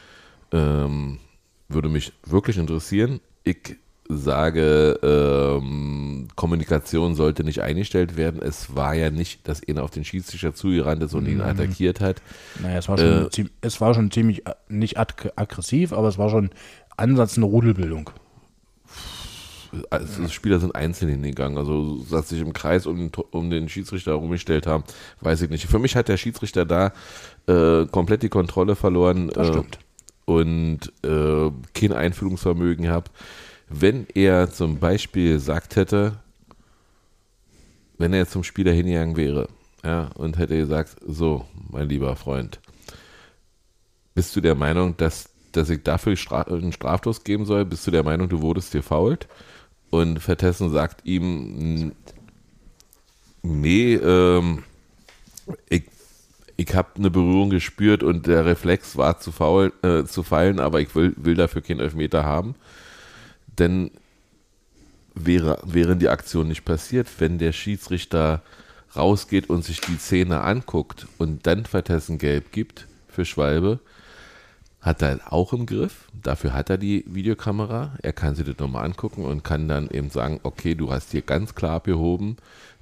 Würde mich wirklich interessieren. Ich sage, Kommunikation sollte nicht eingestellt werden. Es war ja nicht, dass einer auf den Schiedsrichter zugerannt ist und ihn attackiert hat. Naja, es war schon ziemlich, nicht aggressiv, aber es war schon Ansatz eine Rudelbildung. Also die Spieler sind einzeln hingegangen, also dass sich im Kreis um den Schiedsrichter herumgestellt haben, weiß ich nicht. Für mich hat der Schiedsrichter da komplett die Kontrolle verloren und kein Einfühlungsvermögen gehabt. Wenn er zum Beispiel gesagt hätte, wenn er jetzt zum Spieler hingegangen wäre, ja, und hätte gesagt, so, mein lieber Freund, bist du der Meinung, dass ich dafür einen Strafstoß geben soll? Bist du der Meinung, du wurdest gefoult? Und Vertessen sagt ihm, nee, ich habe eine Berührung gespürt und der Reflex war zu fallen, aber ich will dafür keinen Elfmeter haben. Denn wären die Aktion nicht passiert, wenn der Schiedsrichter rausgeht und sich die Szene anguckt und dann Vertessen gelb gibt für Schwalbe, hat er auch im Griff. Dafür hat er die Videokamera. Er kann sich das nochmal angucken und kann dann eben sagen, okay, du hast hier ganz klar abgehoben.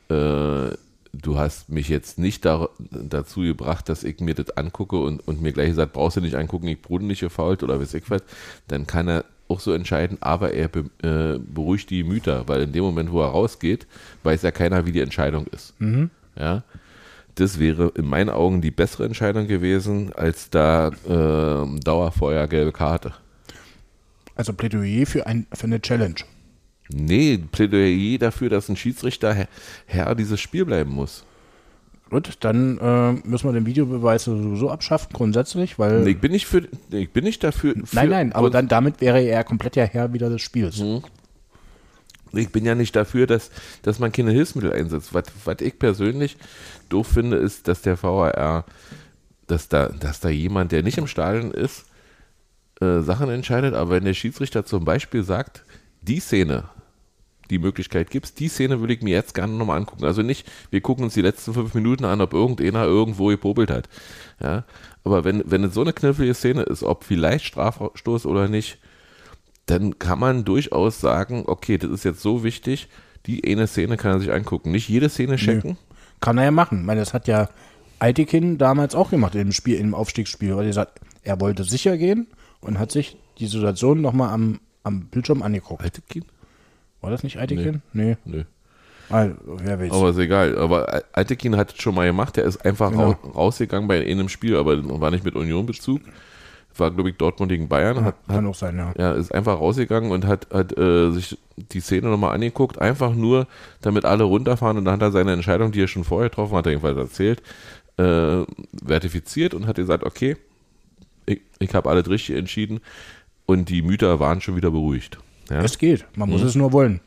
Du hast mich jetzt nicht dazu gebracht, dass ich mir das angucke und mir gleich gesagt, brauchst du nicht angucken, ich wurde nicht gefoult oder weiß ich was. Dann kann er auch so entscheiden, aber er beruhigt die Gemüter, weil in dem Moment, wo er rausgeht, weiß ja keiner, wie die Entscheidung ist. Mhm. Ja. Das wäre in meinen Augen die bessere Entscheidung gewesen, als da Dauerfeuer, gelbe Karte. Also Plädoyer für eine Challenge. Nee, Plädoyer dafür, dass ein Schiedsrichter Herr dieses Spiel bleiben muss. Gut, dann müssen wir den Videobeweis sowieso abschaffen, grundsätzlich, weil... Nee, ich bin nicht dafür... Nein, aber dann damit wäre er komplett ja Herr wieder des Spiels. Mhm. Ich bin ja nicht dafür, dass man keine Hilfsmittel einsetzt. Was ich persönlich doof finde, ist, dass der VAR, dass da jemand, der nicht im Stadion ist, Sachen entscheidet, aber wenn der Schiedsrichter zum Beispiel sagt, die Szene, die Möglichkeit gibt's, die Szene würde ich mir jetzt gerne nochmal angucken. Also nicht, wir gucken uns die letzten 5 Minuten an, ob irgendeiner irgendwo gepopelt hat. Ja? Aber wenn es so eine knifflige Szene ist, ob vielleicht Strafstoß oder nicht, dann kann man durchaus sagen, okay, das ist jetzt so wichtig, die eine Szene kann er sich angucken. Nicht jede Szene checken. Nö. Kann er ja machen. Ich meine, das hat ja Eitekin damals auch gemacht im Aufstiegsspiel, weil er sagt, er wollte sicher gehen und hat sich die Situation nochmal am Bildschirm angeguckt. Eitekin? War das nicht Eitekin? Nee. Also, wer weiß. Aber ist egal. Aber Eitekin hat es schon mal gemacht. Der ist einfach rausgegangen bei einem Spiel, aber war nicht mit Union-Bezug. War, glaube ich, Dortmund gegen Bayern. Kann auch sein, ja. Ja, ist einfach rausgegangen und hat sich die Szene nochmal angeguckt, einfach nur, damit alle runterfahren, und dann hat er seine Entscheidung, die er schon vorher getroffen hat, jedenfalls erzählt, verifiziert und hat gesagt, okay, ich habe alles richtig entschieden, und die Mütter waren schon wieder beruhigt. Ja? Es geht, man muss es nur wollen.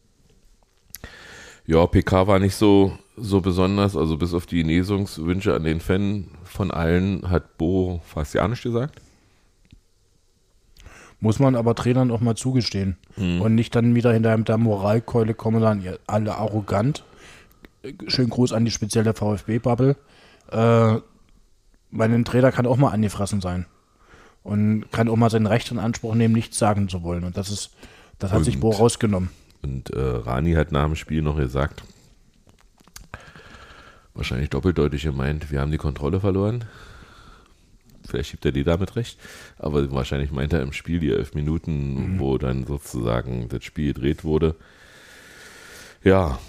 Ja, PK war nicht so besonders, also bis auf die Genesungswünsche an den Fan von allen hat Bo fast ja nichts gesagt. Muss man aber Trainern auch mal zugestehen. Und nicht dann wieder hinter der Moralkeule kommen, dann alle arrogant. Schönen Gruß an die spezielle VfB-Bubble. Mein Trainer kann auch mal angefressen sein. Und kann auch mal sein Recht in Anspruch nehmen, nichts sagen zu wollen. Und das hat sich Bo rausgenommen. Und Rani hat nach dem Spiel noch gesagt, wahrscheinlich doppeldeutig gemeint, wir haben die Kontrolle verloren. Vielleicht schiebt er die damit recht, aber wahrscheinlich meint er im Spiel die 11 Minuten, wo dann sozusagen das Spiel gedreht wurde. Ja.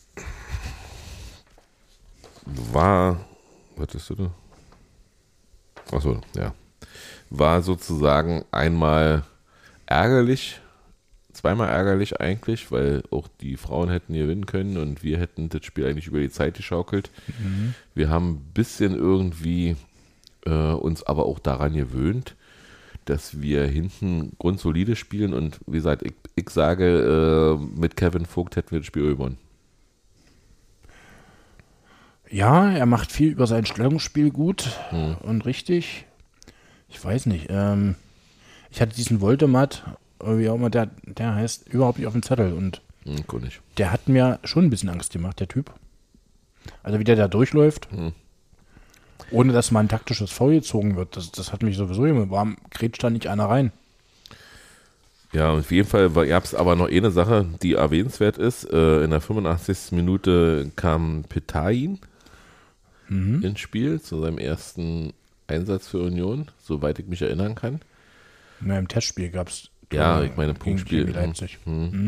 Was ist das? Achso, ja. War sozusagen einmal ärgerlich, zweimal ärgerlich eigentlich, weil auch die Frauen hätten gewinnen können und wir hätten das Spiel eigentlich über die Zeit geschaukelt. Wir haben ein bisschen irgendwie uns aber auch daran gewöhnt, dass wir hinten grundsolide spielen, und wie gesagt, ich sage, mit Kevin Vogt hätten wir das Spiel gewonnen. Ja, er macht viel über sein Stellungsspiel gut und richtig. Ich weiß nicht. Ich hatte diesen Voldemort, wie auch immer der heißt, überhaupt nicht auf dem Zettel. Und Nicht. der hat mir schon ein bisschen Angst gemacht, der Typ. Also wie der da durchläuft, ohne dass mal ein taktisches Foul gezogen wird. Das hat mich sowieso immer. Warum grätscht da nicht einer rein? Ja, auf jeden Fall gab es aber noch eine Sache, die erwähnenswert ist. In der 85. Minute kam Petain ins Spiel zu seinem ersten Einsatz für Union, soweit ich mich erinnern kann. Na, im Testspiel gab es. Ja, ich meine Punktspiel. Gegen Leipzig.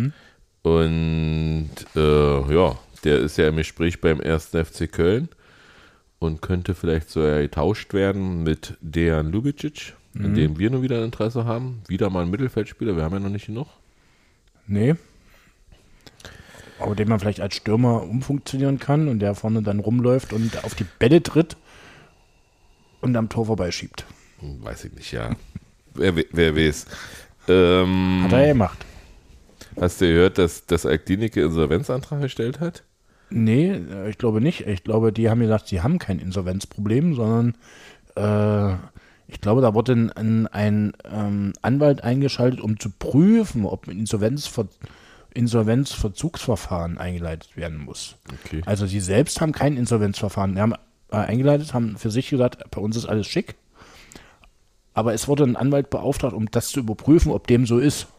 Und ja, der ist ja im Gespräch beim 1. FC Köln und könnte vielleicht so getauscht werden mit Dejan Lubicic, an dem wir nur wieder Interesse haben. Wieder mal ein Mittelfeldspieler, wir haben ja noch nicht genug. Nee. Aber den man vielleicht als Stürmer umfunktionieren kann und der vorne dann rumläuft und auf die Bälle tritt und am Tor vorbeischiebt. Weiß ich nicht, ja. Wer weiß. Hat er gemacht. Hast du gehört, dass Altklinike Insolvenzantrag gestellt hat? Nee, ich glaube nicht. Ich glaube, die haben gesagt, sie haben kein Insolvenzproblem, sondern ich glaube, da wurde ein Anwalt eingeschaltet, um zu prüfen, ob ein Insolvenzverzugsverfahren eingeleitet werden muss. Okay. Also sie selbst haben kein Insolvenzverfahren. Die haben eingeleitet, haben für sich gesagt, bei uns ist alles schick. Aber es wurde ein Anwalt beauftragt, um das zu überprüfen, ob dem so ist.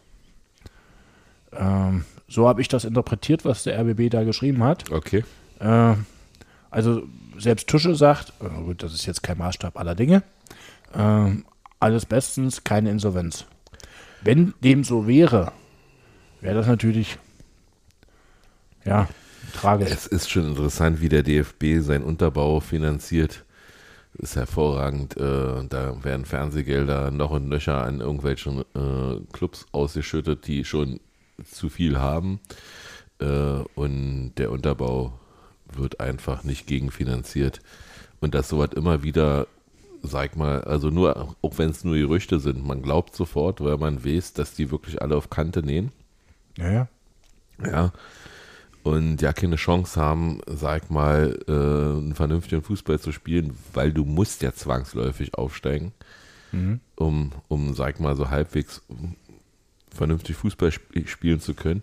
So habe ich das interpretiert, was der RBB da geschrieben hat. Okay. Also selbst Tusche sagt, gut, das ist jetzt kein Maßstab aller Dinge, alles bestens, keine Insolvenz. Wenn dem so wäre, wäre das natürlich, ja, tragisch. Es ist schon interessant, wie der DFB seinen Unterbau finanziert. Das ist hervorragend. Da werden Fernsehgelder noch und nöcher an irgendwelchen Clubs ausgeschüttet, die schon zu viel haben. Und der Unterbau wird einfach nicht gegenfinanziert. Und das sowas immer wieder, sag mal, also nur, auch wenn es nur Gerüchte sind, man glaubt sofort, weil man weiß, dass die wirklich alle auf Kante nähen. Ja. Ja. Und ja, keine Chance haben, sag mal, einen vernünftigen Fußball zu spielen, weil du musst ja zwangsläufig aufsteigen, um, sag mal, so halbwegs vernünftig Fußball spielen zu können.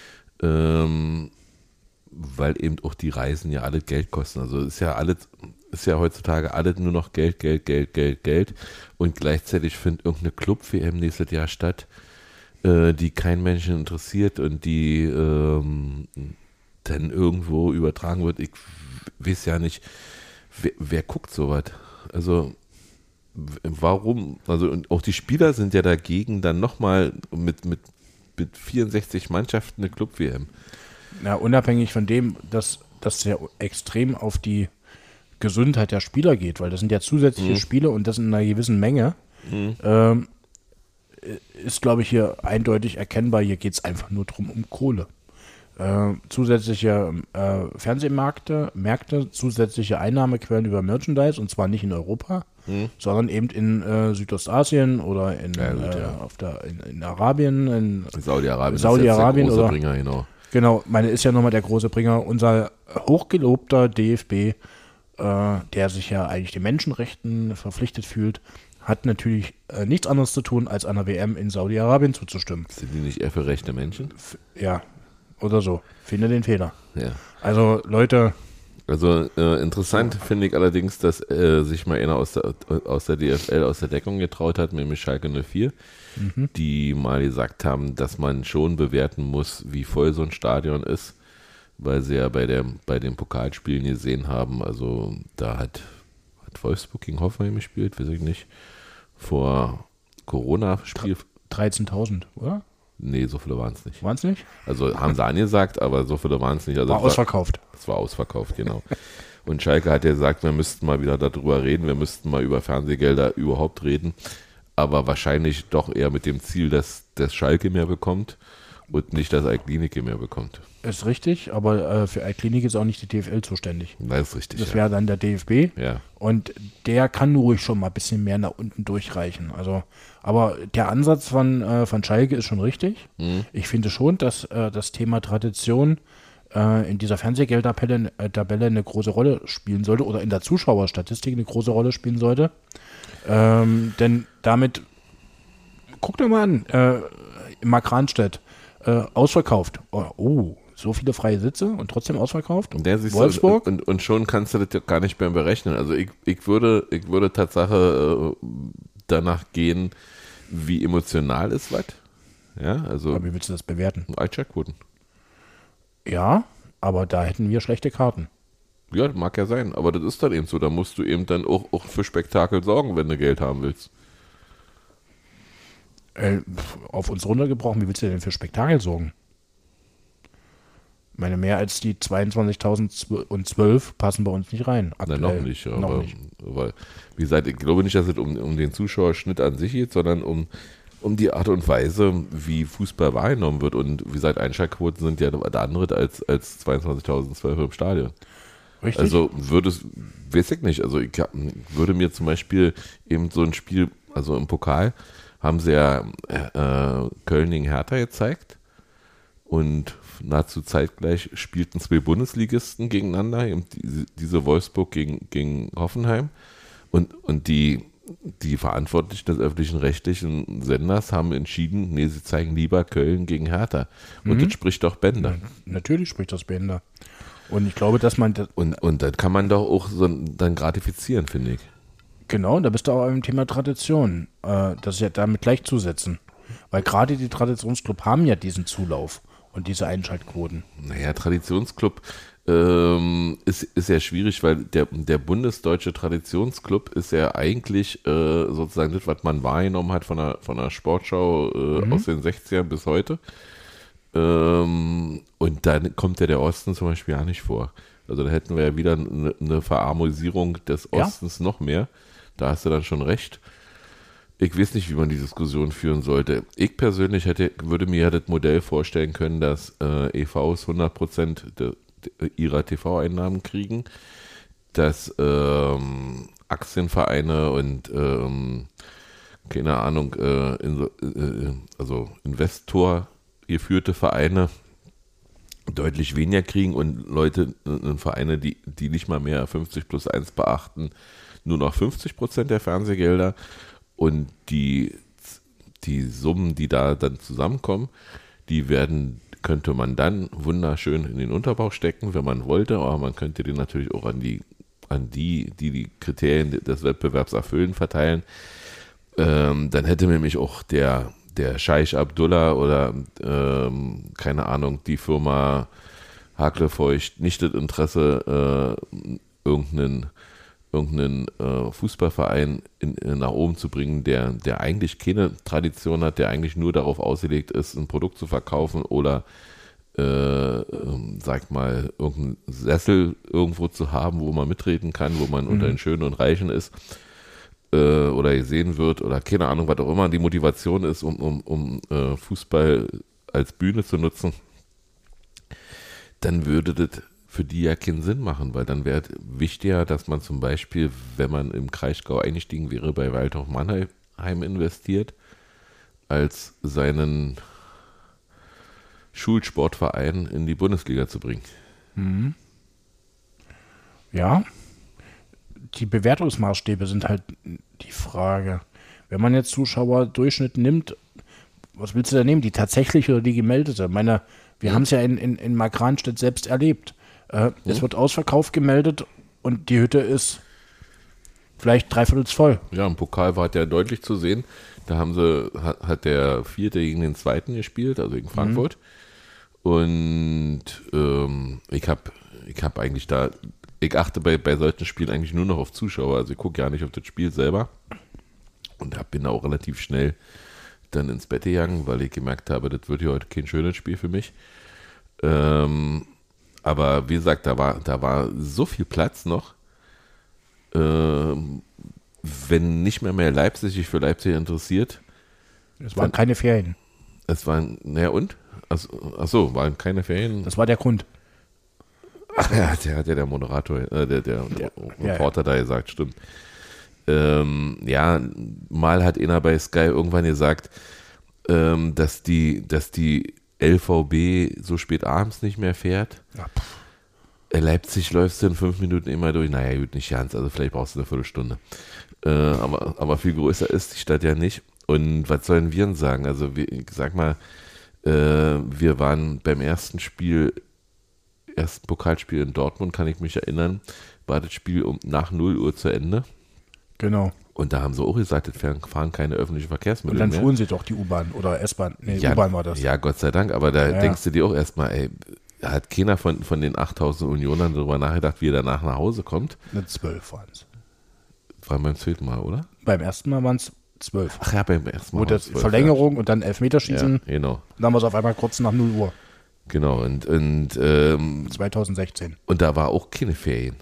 Weil eben auch die Reisen ja alle Geld kosten. Also ist ja heutzutage alles nur noch Geld. Und gleichzeitig findet irgendeine Club-WM nächstes Jahr statt, die kein Menschen interessiert und die dann irgendwo übertragen wird. Ich weiß ja nicht, wer guckt sowas? Also warum? Also und auch die Spieler sind ja dagegen, dann nochmal mit 64 Mannschaften eine Club-WM. Ja, unabhängig von dem, dass das ja extrem auf die Gesundheit der Spieler geht, weil das sind ja zusätzliche Spiele und das in einer gewissen Menge, ist, glaube ich, hier eindeutig erkennbar, hier geht es einfach nur drum um Kohle. Zusätzliche Fernsehmärkte, zusätzliche Einnahmequellen über Merchandise und zwar nicht in Europa, sondern eben in Südostasien oder in Arabien, in Saudi-Arabien oder Bringer, genau. Genau, ist ja nochmal der große Bringer, unser hochgelobter DFB, der sich ja eigentlich den Menschenrechten verpflichtet fühlt, hat natürlich nichts anderes zu tun, als einer WM in Saudi-Arabien zuzustimmen. Sind die nicht eher für rechte Menschen? Ja, oder so. Finde den Fehler. Ja. Also Leute. Also interessant finde ich allerdings, dass sich mal einer aus der DFL aus der Deckung getraut hat, nämlich Schalke 04, die mal gesagt haben, dass man schon bewerten muss, wie voll so ein Stadion ist, weil sie ja bei den Pokalspielen gesehen haben, also da hat Wolfsburg gegen Hoffenheim gespielt, weiß ich nicht, vor Corona-Spiel. 13.000, oder? Nee, so viele waren es nicht. Waren es nicht? Also haben sie angesagt, aber so viele waren es nicht. Also war ausverkauft. Es war ausverkauft, genau. Und Schalke hat ja gesagt, wir müssten mal wieder darüber reden, wir müssten mal über Fernsehgelder überhaupt reden, aber wahrscheinlich doch eher mit dem Ziel, dass Schalke mehr bekommt und nicht, dass Altklinike mehr bekommt. Ist richtig, aber für Altklinike ist auch nicht die DFL zuständig. Das ist richtig. Das wäre dann der DFB. Ja. Und der kann ruhig schon mal ein bisschen mehr nach unten durchreichen. Also, aber der Ansatz von Schalke ist schon richtig. Ich finde schon, dass das Thema Tradition in dieser Fernsehgeldtabelle eine große Rolle spielen sollte oder in der Zuschauerstatistik eine große Rolle spielen sollte. Denn damit, guck dir mal an, Markranstädt, ausverkauft. Oh, so viele freie Sitze und trotzdem ausverkauft. Wolfsburg. Und schon kannst du das ja gar nicht mehr berechnen. Also ich würde Tatsache danach gehen, wie emotional ist was. Ja, also. Aber wie willst du das bewerten? Einschaltquoten. Ja, aber da hätten wir schlechte Karten. Ja, das mag ja sein, aber das ist dann eben so. Da musst du eben dann auch für Spektakel sorgen, wenn du Geld haben willst. Auf uns runtergebrochen, wie willst du denn für Spektakel sorgen? Ich meine, mehr als die 22.012 passen bei uns nicht rein. Aktuell. Nein, noch nicht. Aber wie gesagt, ich glaube nicht, dass es um den Zuschauerschnitt an sich geht, sondern um die Art und Weise, wie Fußball wahrgenommen wird. Und wie gesagt, Einschaltquoten sind ja was anderes als 22.012 im Stadion. Richtig. Also weiß ich nicht, also ich würde mir zum Beispiel eben so ein Spiel, also im Pokal, haben sie ja Köln gegen Hertha gezeigt und nahezu zeitgleich spielten zwei Bundesligisten gegeneinander, eben diese Wolfsburg gegen Hoffenheim und die Verantwortlichen des öffentlichen rechtlichen Senders haben entschieden, nee, sie zeigen lieber Köln gegen Hertha. Und das spricht doch Bänder. Natürlich spricht das Bänder. Und ich glaube, dass man... Und das kann man doch auch so dann gratifizieren, finde ich. Genau, da bist du auch im Thema Tradition. Das ist ja damit gleichzusetzen. Weil gerade die Traditionsclub haben ja diesen Zulauf und diese Einschaltquoten. Naja, Traditionsclub ist ja schwierig, weil der bundesdeutsche Traditionsclub ist ja eigentlich sozusagen das, was man wahrgenommen hat von der Sportschau aus den 60ern bis heute. Und dann kommt ja der Osten zum Beispiel ja nicht vor. Also da hätten wir ja wieder eine Verarmusierung des Ostens noch mehr. Da hast du dann schon recht. Ich weiß nicht, wie man die Diskussion führen sollte. Ich persönlich würde mir ja das Modell vorstellen können, dass EVs 100% ihrer TV-Einnahmen kriegen, dass Aktienvereine und keine Ahnung, also Investor geführte Vereine deutlich weniger kriegen und Vereine, die nicht mal mehr 50+1 beachten, nur noch 50% der Fernsehgelder und die Summen, die da dann zusammenkommen, könnte man dann wunderschön in den Unterbau stecken, wenn man wollte, aber man könnte den natürlich auch an die Kriterien des Wettbewerbs erfüllen, verteilen. Dann hätte nämlich auch der Scheich Abdullah oder keine Ahnung, die Firma Haglefeucht nicht das Interesse, irgendeinen Fußballverein nach oben zu bringen, der eigentlich keine Tradition hat, der eigentlich nur darauf ausgelegt ist, ein Produkt zu verkaufen oder sag mal, irgendeinen Sessel irgendwo zu haben, wo man mitreden kann, wo man unter den Schönen und Reichen ist oder gesehen wird oder keine Ahnung, was auch immer die Motivation ist, um Fußball als Bühne zu nutzen, dann würde das für die ja keinen Sinn machen, weil dann wäre wichtiger, dass man zum Beispiel, wenn man im Kraichgau eingestiegen wäre, bei Waldhof Mannheim investiert, als seinen Schulsportverein in die Bundesliga zu bringen. Mhm. Ja, die Bewertungsmaßstäbe sind halt die Frage. Wenn man jetzt Zuschauerdurchschnitt nimmt, was willst du da nehmen? Die tatsächliche oder die gemeldete? Ich meine, wir haben es ja in Markranstädt selbst erlebt. Es wird ausverkauft gemeldet und die Hütte ist vielleicht dreiviertel voll. Ja, im Pokal war der deutlich zu sehen. Da hat der Vierte gegen den Zweiten gespielt, also gegen Frankfurt. Und ich hab eigentlich ich achte bei solchen Spielen eigentlich nur noch auf Zuschauer. Also ich gucke gar nicht auf das Spiel selber. Und bin auch relativ schnell dann ins Bett gegangen, weil ich gemerkt habe, das wird hier heute kein schönes Spiel für mich. Aber wie gesagt, da war so viel Platz noch. Wenn nicht mehr Leipzig sich für Leipzig interessiert. Es waren keine Ferien. Es waren, naja und? Achso, waren keine Ferien. Das war der Grund. Ach ja, der Moderator, der Reporter da gesagt, stimmt. Mal hat einer bei Sky irgendwann gesagt, dass die LVB so spät abends nicht mehr fährt. Ja, Leipzig läufst du in 5 Minuten immer durch. Naja, gut, nicht ganz. Also vielleicht brauchst du eine Viertelstunde. Aber viel größer ist die Stadt ja nicht. Und was sollen wir denn sagen? Also ich sag mal, wir waren beim ersten Pokalspiel in Dortmund, kann ich mich erinnern, war das Spiel nach 0 Uhr zu Ende. genau. Und da haben sie auch gesagt, es fahren keine öffentlichen Verkehrsmittel Und dann mehr. fuhren sie doch die U-Bahn oder S-Bahn. Nee, Ja, U-Bahn war das. Ja, Gott sei Dank. Aber da Ja. denkst du dir auch erstmal, ey, hat keiner von den 8000 Unionern darüber nachgedacht, wie er danach nach Hause kommt? Eine 12 waren es. War beim zweiten Mal, oder? Beim ersten Mal waren es 12. Ach ja, beim ersten Mal. Wo das 12, Verlängerung und dann Elfmeterschießen. Ja, genau. Dann war es auf einmal kurz nach 0 Uhr. Genau. Und 2016. da war auch keine Ferien.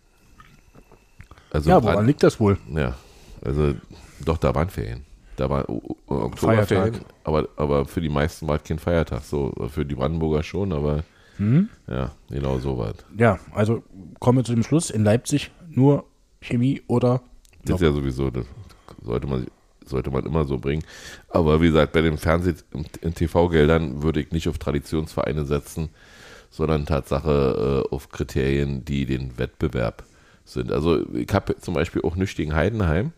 Also Ja, woran liegt das wohl? Ja, also doch, da waren Ferien. Da war Oktoberferien, Feiertag. aber für die meisten war es kein Feiertag. So, für die Brandenburger schon, aber ja, genau so war es. Ja, also kommen wir zu dem Schluss. In Leipzig nur Chemie oder Das ist ja sowieso, das sollte man immer so bringen. Aber wie gesagt, bei den in TV-Geldern würde ich nicht auf Traditionsvereine setzen, sondern Tatsache auf Kriterien, die den Wettbewerb sind. Also ich habe zum Beispiel auch nichts gegen Heidenheim.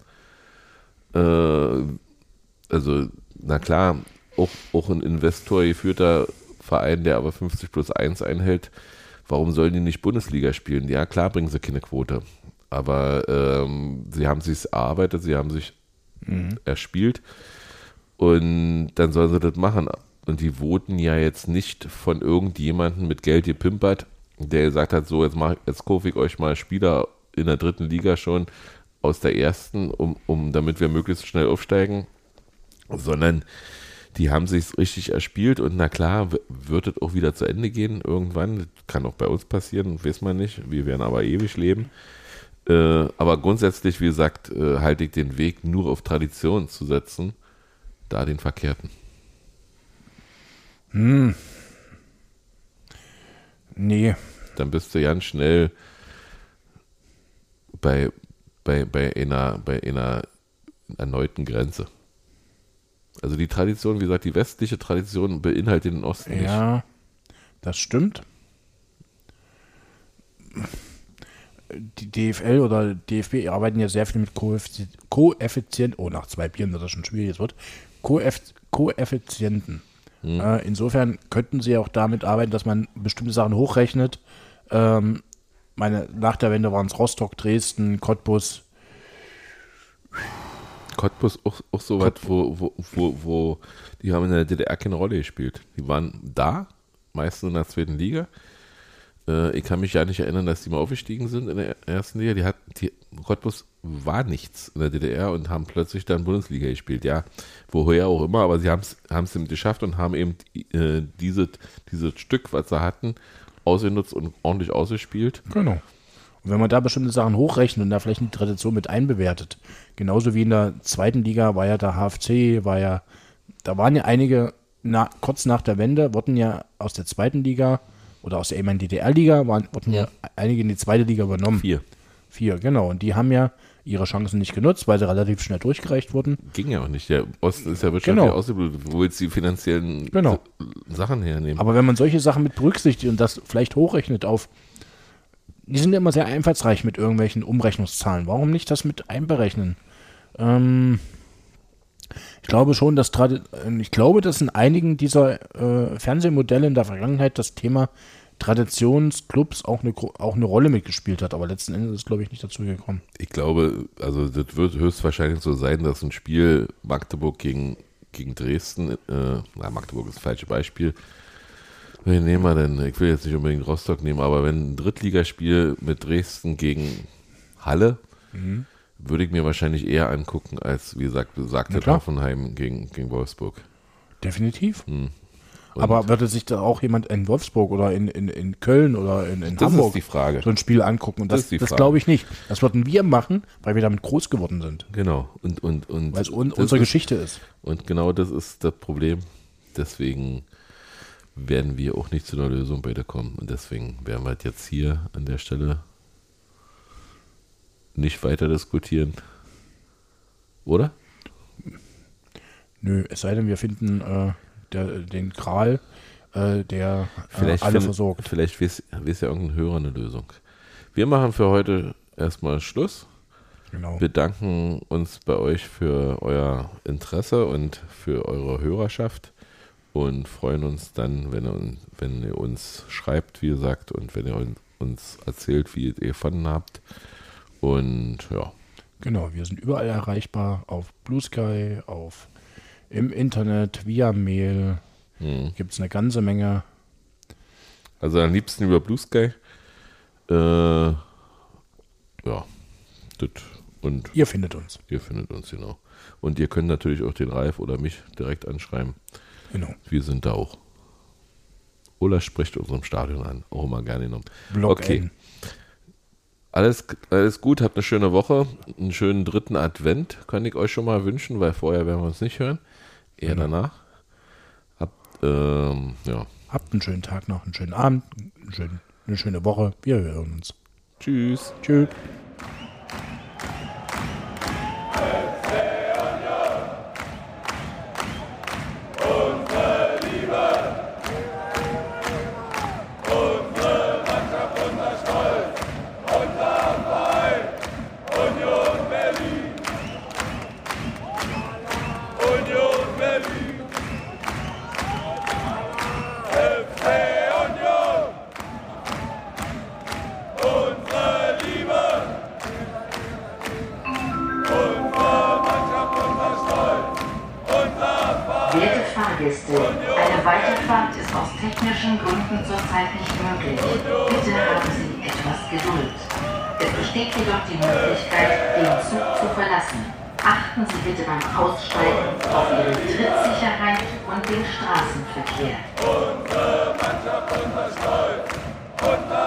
Also, na klar, auch ein investorgeführter Verein, der aber 50+1 einhält, warum sollen die nicht Bundesliga spielen? Ja, klar bringen sie keine Quote. Aber sie haben sich erarbeitet, sie haben sich erspielt und dann sollen sie das machen. Und die wurden ja jetzt nicht von irgendjemandem mit Geld gepimpert, der gesagt hat, so jetzt kaufe ich euch mal Spieler in der 3. Liga schon aus der 1., damit wir möglichst schnell aufsteigen, sondern die haben sich richtig erspielt und na klar, wird es auch wieder zu Ende gehen irgendwann. Das kann auch bei uns passieren, weiß man nicht. Wir werden aber ewig leben. Aber grundsätzlich, wie gesagt, halte ich den Weg nur auf Tradition zu setzen, da den verkehrten. Nee. Dann bist du ganz schnell bei einer erneuten Grenze. Also die Tradition, wie gesagt, die westliche Tradition beinhaltet den Osten nicht. Ja, das stimmt. Die DFL oder DFB arbeiten ja sehr viel mit Koeffizient. Oh, nach 2 Bieren wird das schon ein schwieriges Wort. Koeffizienten. Insofern könnten sie auch damit arbeiten, dass man bestimmte Sachen hochrechnet. Nach der Wende waren es Rostock, Dresden, Cottbus. Cottbus auch so weit, wo die haben in der DDR keine Rolle gespielt. Die waren da, meistens in der 2. Liga. Ich kann mich ja nicht erinnern, dass die mal aufgestiegen sind in der 1. Liga. Cottbus war nichts in der DDR und haben plötzlich dann Bundesliga gespielt. Ja, woher auch immer, aber sie haben es eben geschafft und haben eben dieses Stück, was sie hatten, ausgenutzt und ordentlich ausgespielt. Genau. Und wenn man da bestimmte Sachen hochrechnet und da vielleicht eine Tradition mit einbewertet, genauso wie in der 2. Liga war ja der HFC, da waren ja einige, kurz nach der Wende, wurden ja aus der 2. Liga oder aus der ehemaligen DDR-Liga, wurden ja einige in die 2. Liga übernommen. 4, genau. Und die haben ja ihre Chancen nicht genutzt, weil sie relativ schnell durchgereicht wurden. Ging ja auch nicht. Der Osten ist ja wirtschaftlich ausgeblutet. Wo jetzt die finanziellen Sachen hernehmen. Aber wenn man solche Sachen mit berücksichtigt und das vielleicht hochrechnet die sind ja immer sehr einfallsreich mit irgendwelchen Umrechnungszahlen. Warum nicht das mit einberechnen? Ich glaube schon, dass in einigen dieser Fernsehmodelle in der Vergangenheit das Thema Traditionsclubs auch eine Rolle mitgespielt hat, aber letzten Endes ist, glaube ich, nicht dazu gekommen. Ich glaube, also das wird höchstwahrscheinlich so sein, dass ein Spiel Magdeburg gegen Dresden, Magdeburg ist das falsche Beispiel. Wen nehmen wir denn? Ich will jetzt nicht unbedingt Rostock nehmen, aber wenn ein Drittligaspiel mit Dresden gegen Halle, würde ich mir wahrscheinlich eher angucken, als, wie gesagt, besagte Hoffenheim gegen Wolfsburg. Definitiv. Aber würde sich da auch jemand in Wolfsburg oder in Köln oder in Hamburg das ist die Frage. So ein Spiel angucken? Und das glaube ich nicht. Das würden wir machen, weil wir damit groß geworden sind. Genau. Und weil es unsere Geschichte ist. Und genau das ist das Problem. Deswegen werden wir auch nicht zu einer Lösung beide kommen. Und deswegen werden wir jetzt hier an der Stelle nicht weiter diskutieren. Oder? Nö, es sei denn, wir finden den Gral, der alle versorgt. Vielleicht weiß ja irgendein Hörer eine Lösung. Wir machen für heute erstmal Schluss. Genau. Bedanken uns bei euch für euer Interesse und für eure Hörerschaft und freuen uns dann, wenn ihr uns schreibt, wie gesagt, und wenn ihr uns erzählt, wie ihr gefunden habt. Und ja. Genau, wir sind überall erreichbar, auf Blue Sky, im Internet, via Mail. Gibt es eine ganze Menge. Also am liebsten über Blue Sky. Ja, das und ihr findet uns. Ihr findet uns, genau. Und ihr könnt natürlich auch den Ralf oder mich direkt anschreiben. Genau. Wir sind da auch. Oder spricht unserem Stadion an. Auch immer gerne genommen. Block okay. N. Alles gut, habt eine schöne Woche. Einen schönen 3. Advent kann ich euch schon mal wünschen, weil vorher werden wir uns nicht hören. Eher danach. Habt einen schönen Tag noch, einen schönen Abend, eine schöne Woche. Wir hören uns. Tschüss. Tschüss. Werte Fahrgäste, eine Weiterfahrt ist aus technischen Gründen zurzeit nicht möglich. Bitte haben Sie etwas Geduld. Es besteht jedoch die Möglichkeit, den Zug zu verlassen. Achten Sie bitte beim Aussteigen auf Ihre Trittsicherheit und den Straßenverkehr. Unsere Mannschaft und das Stolz.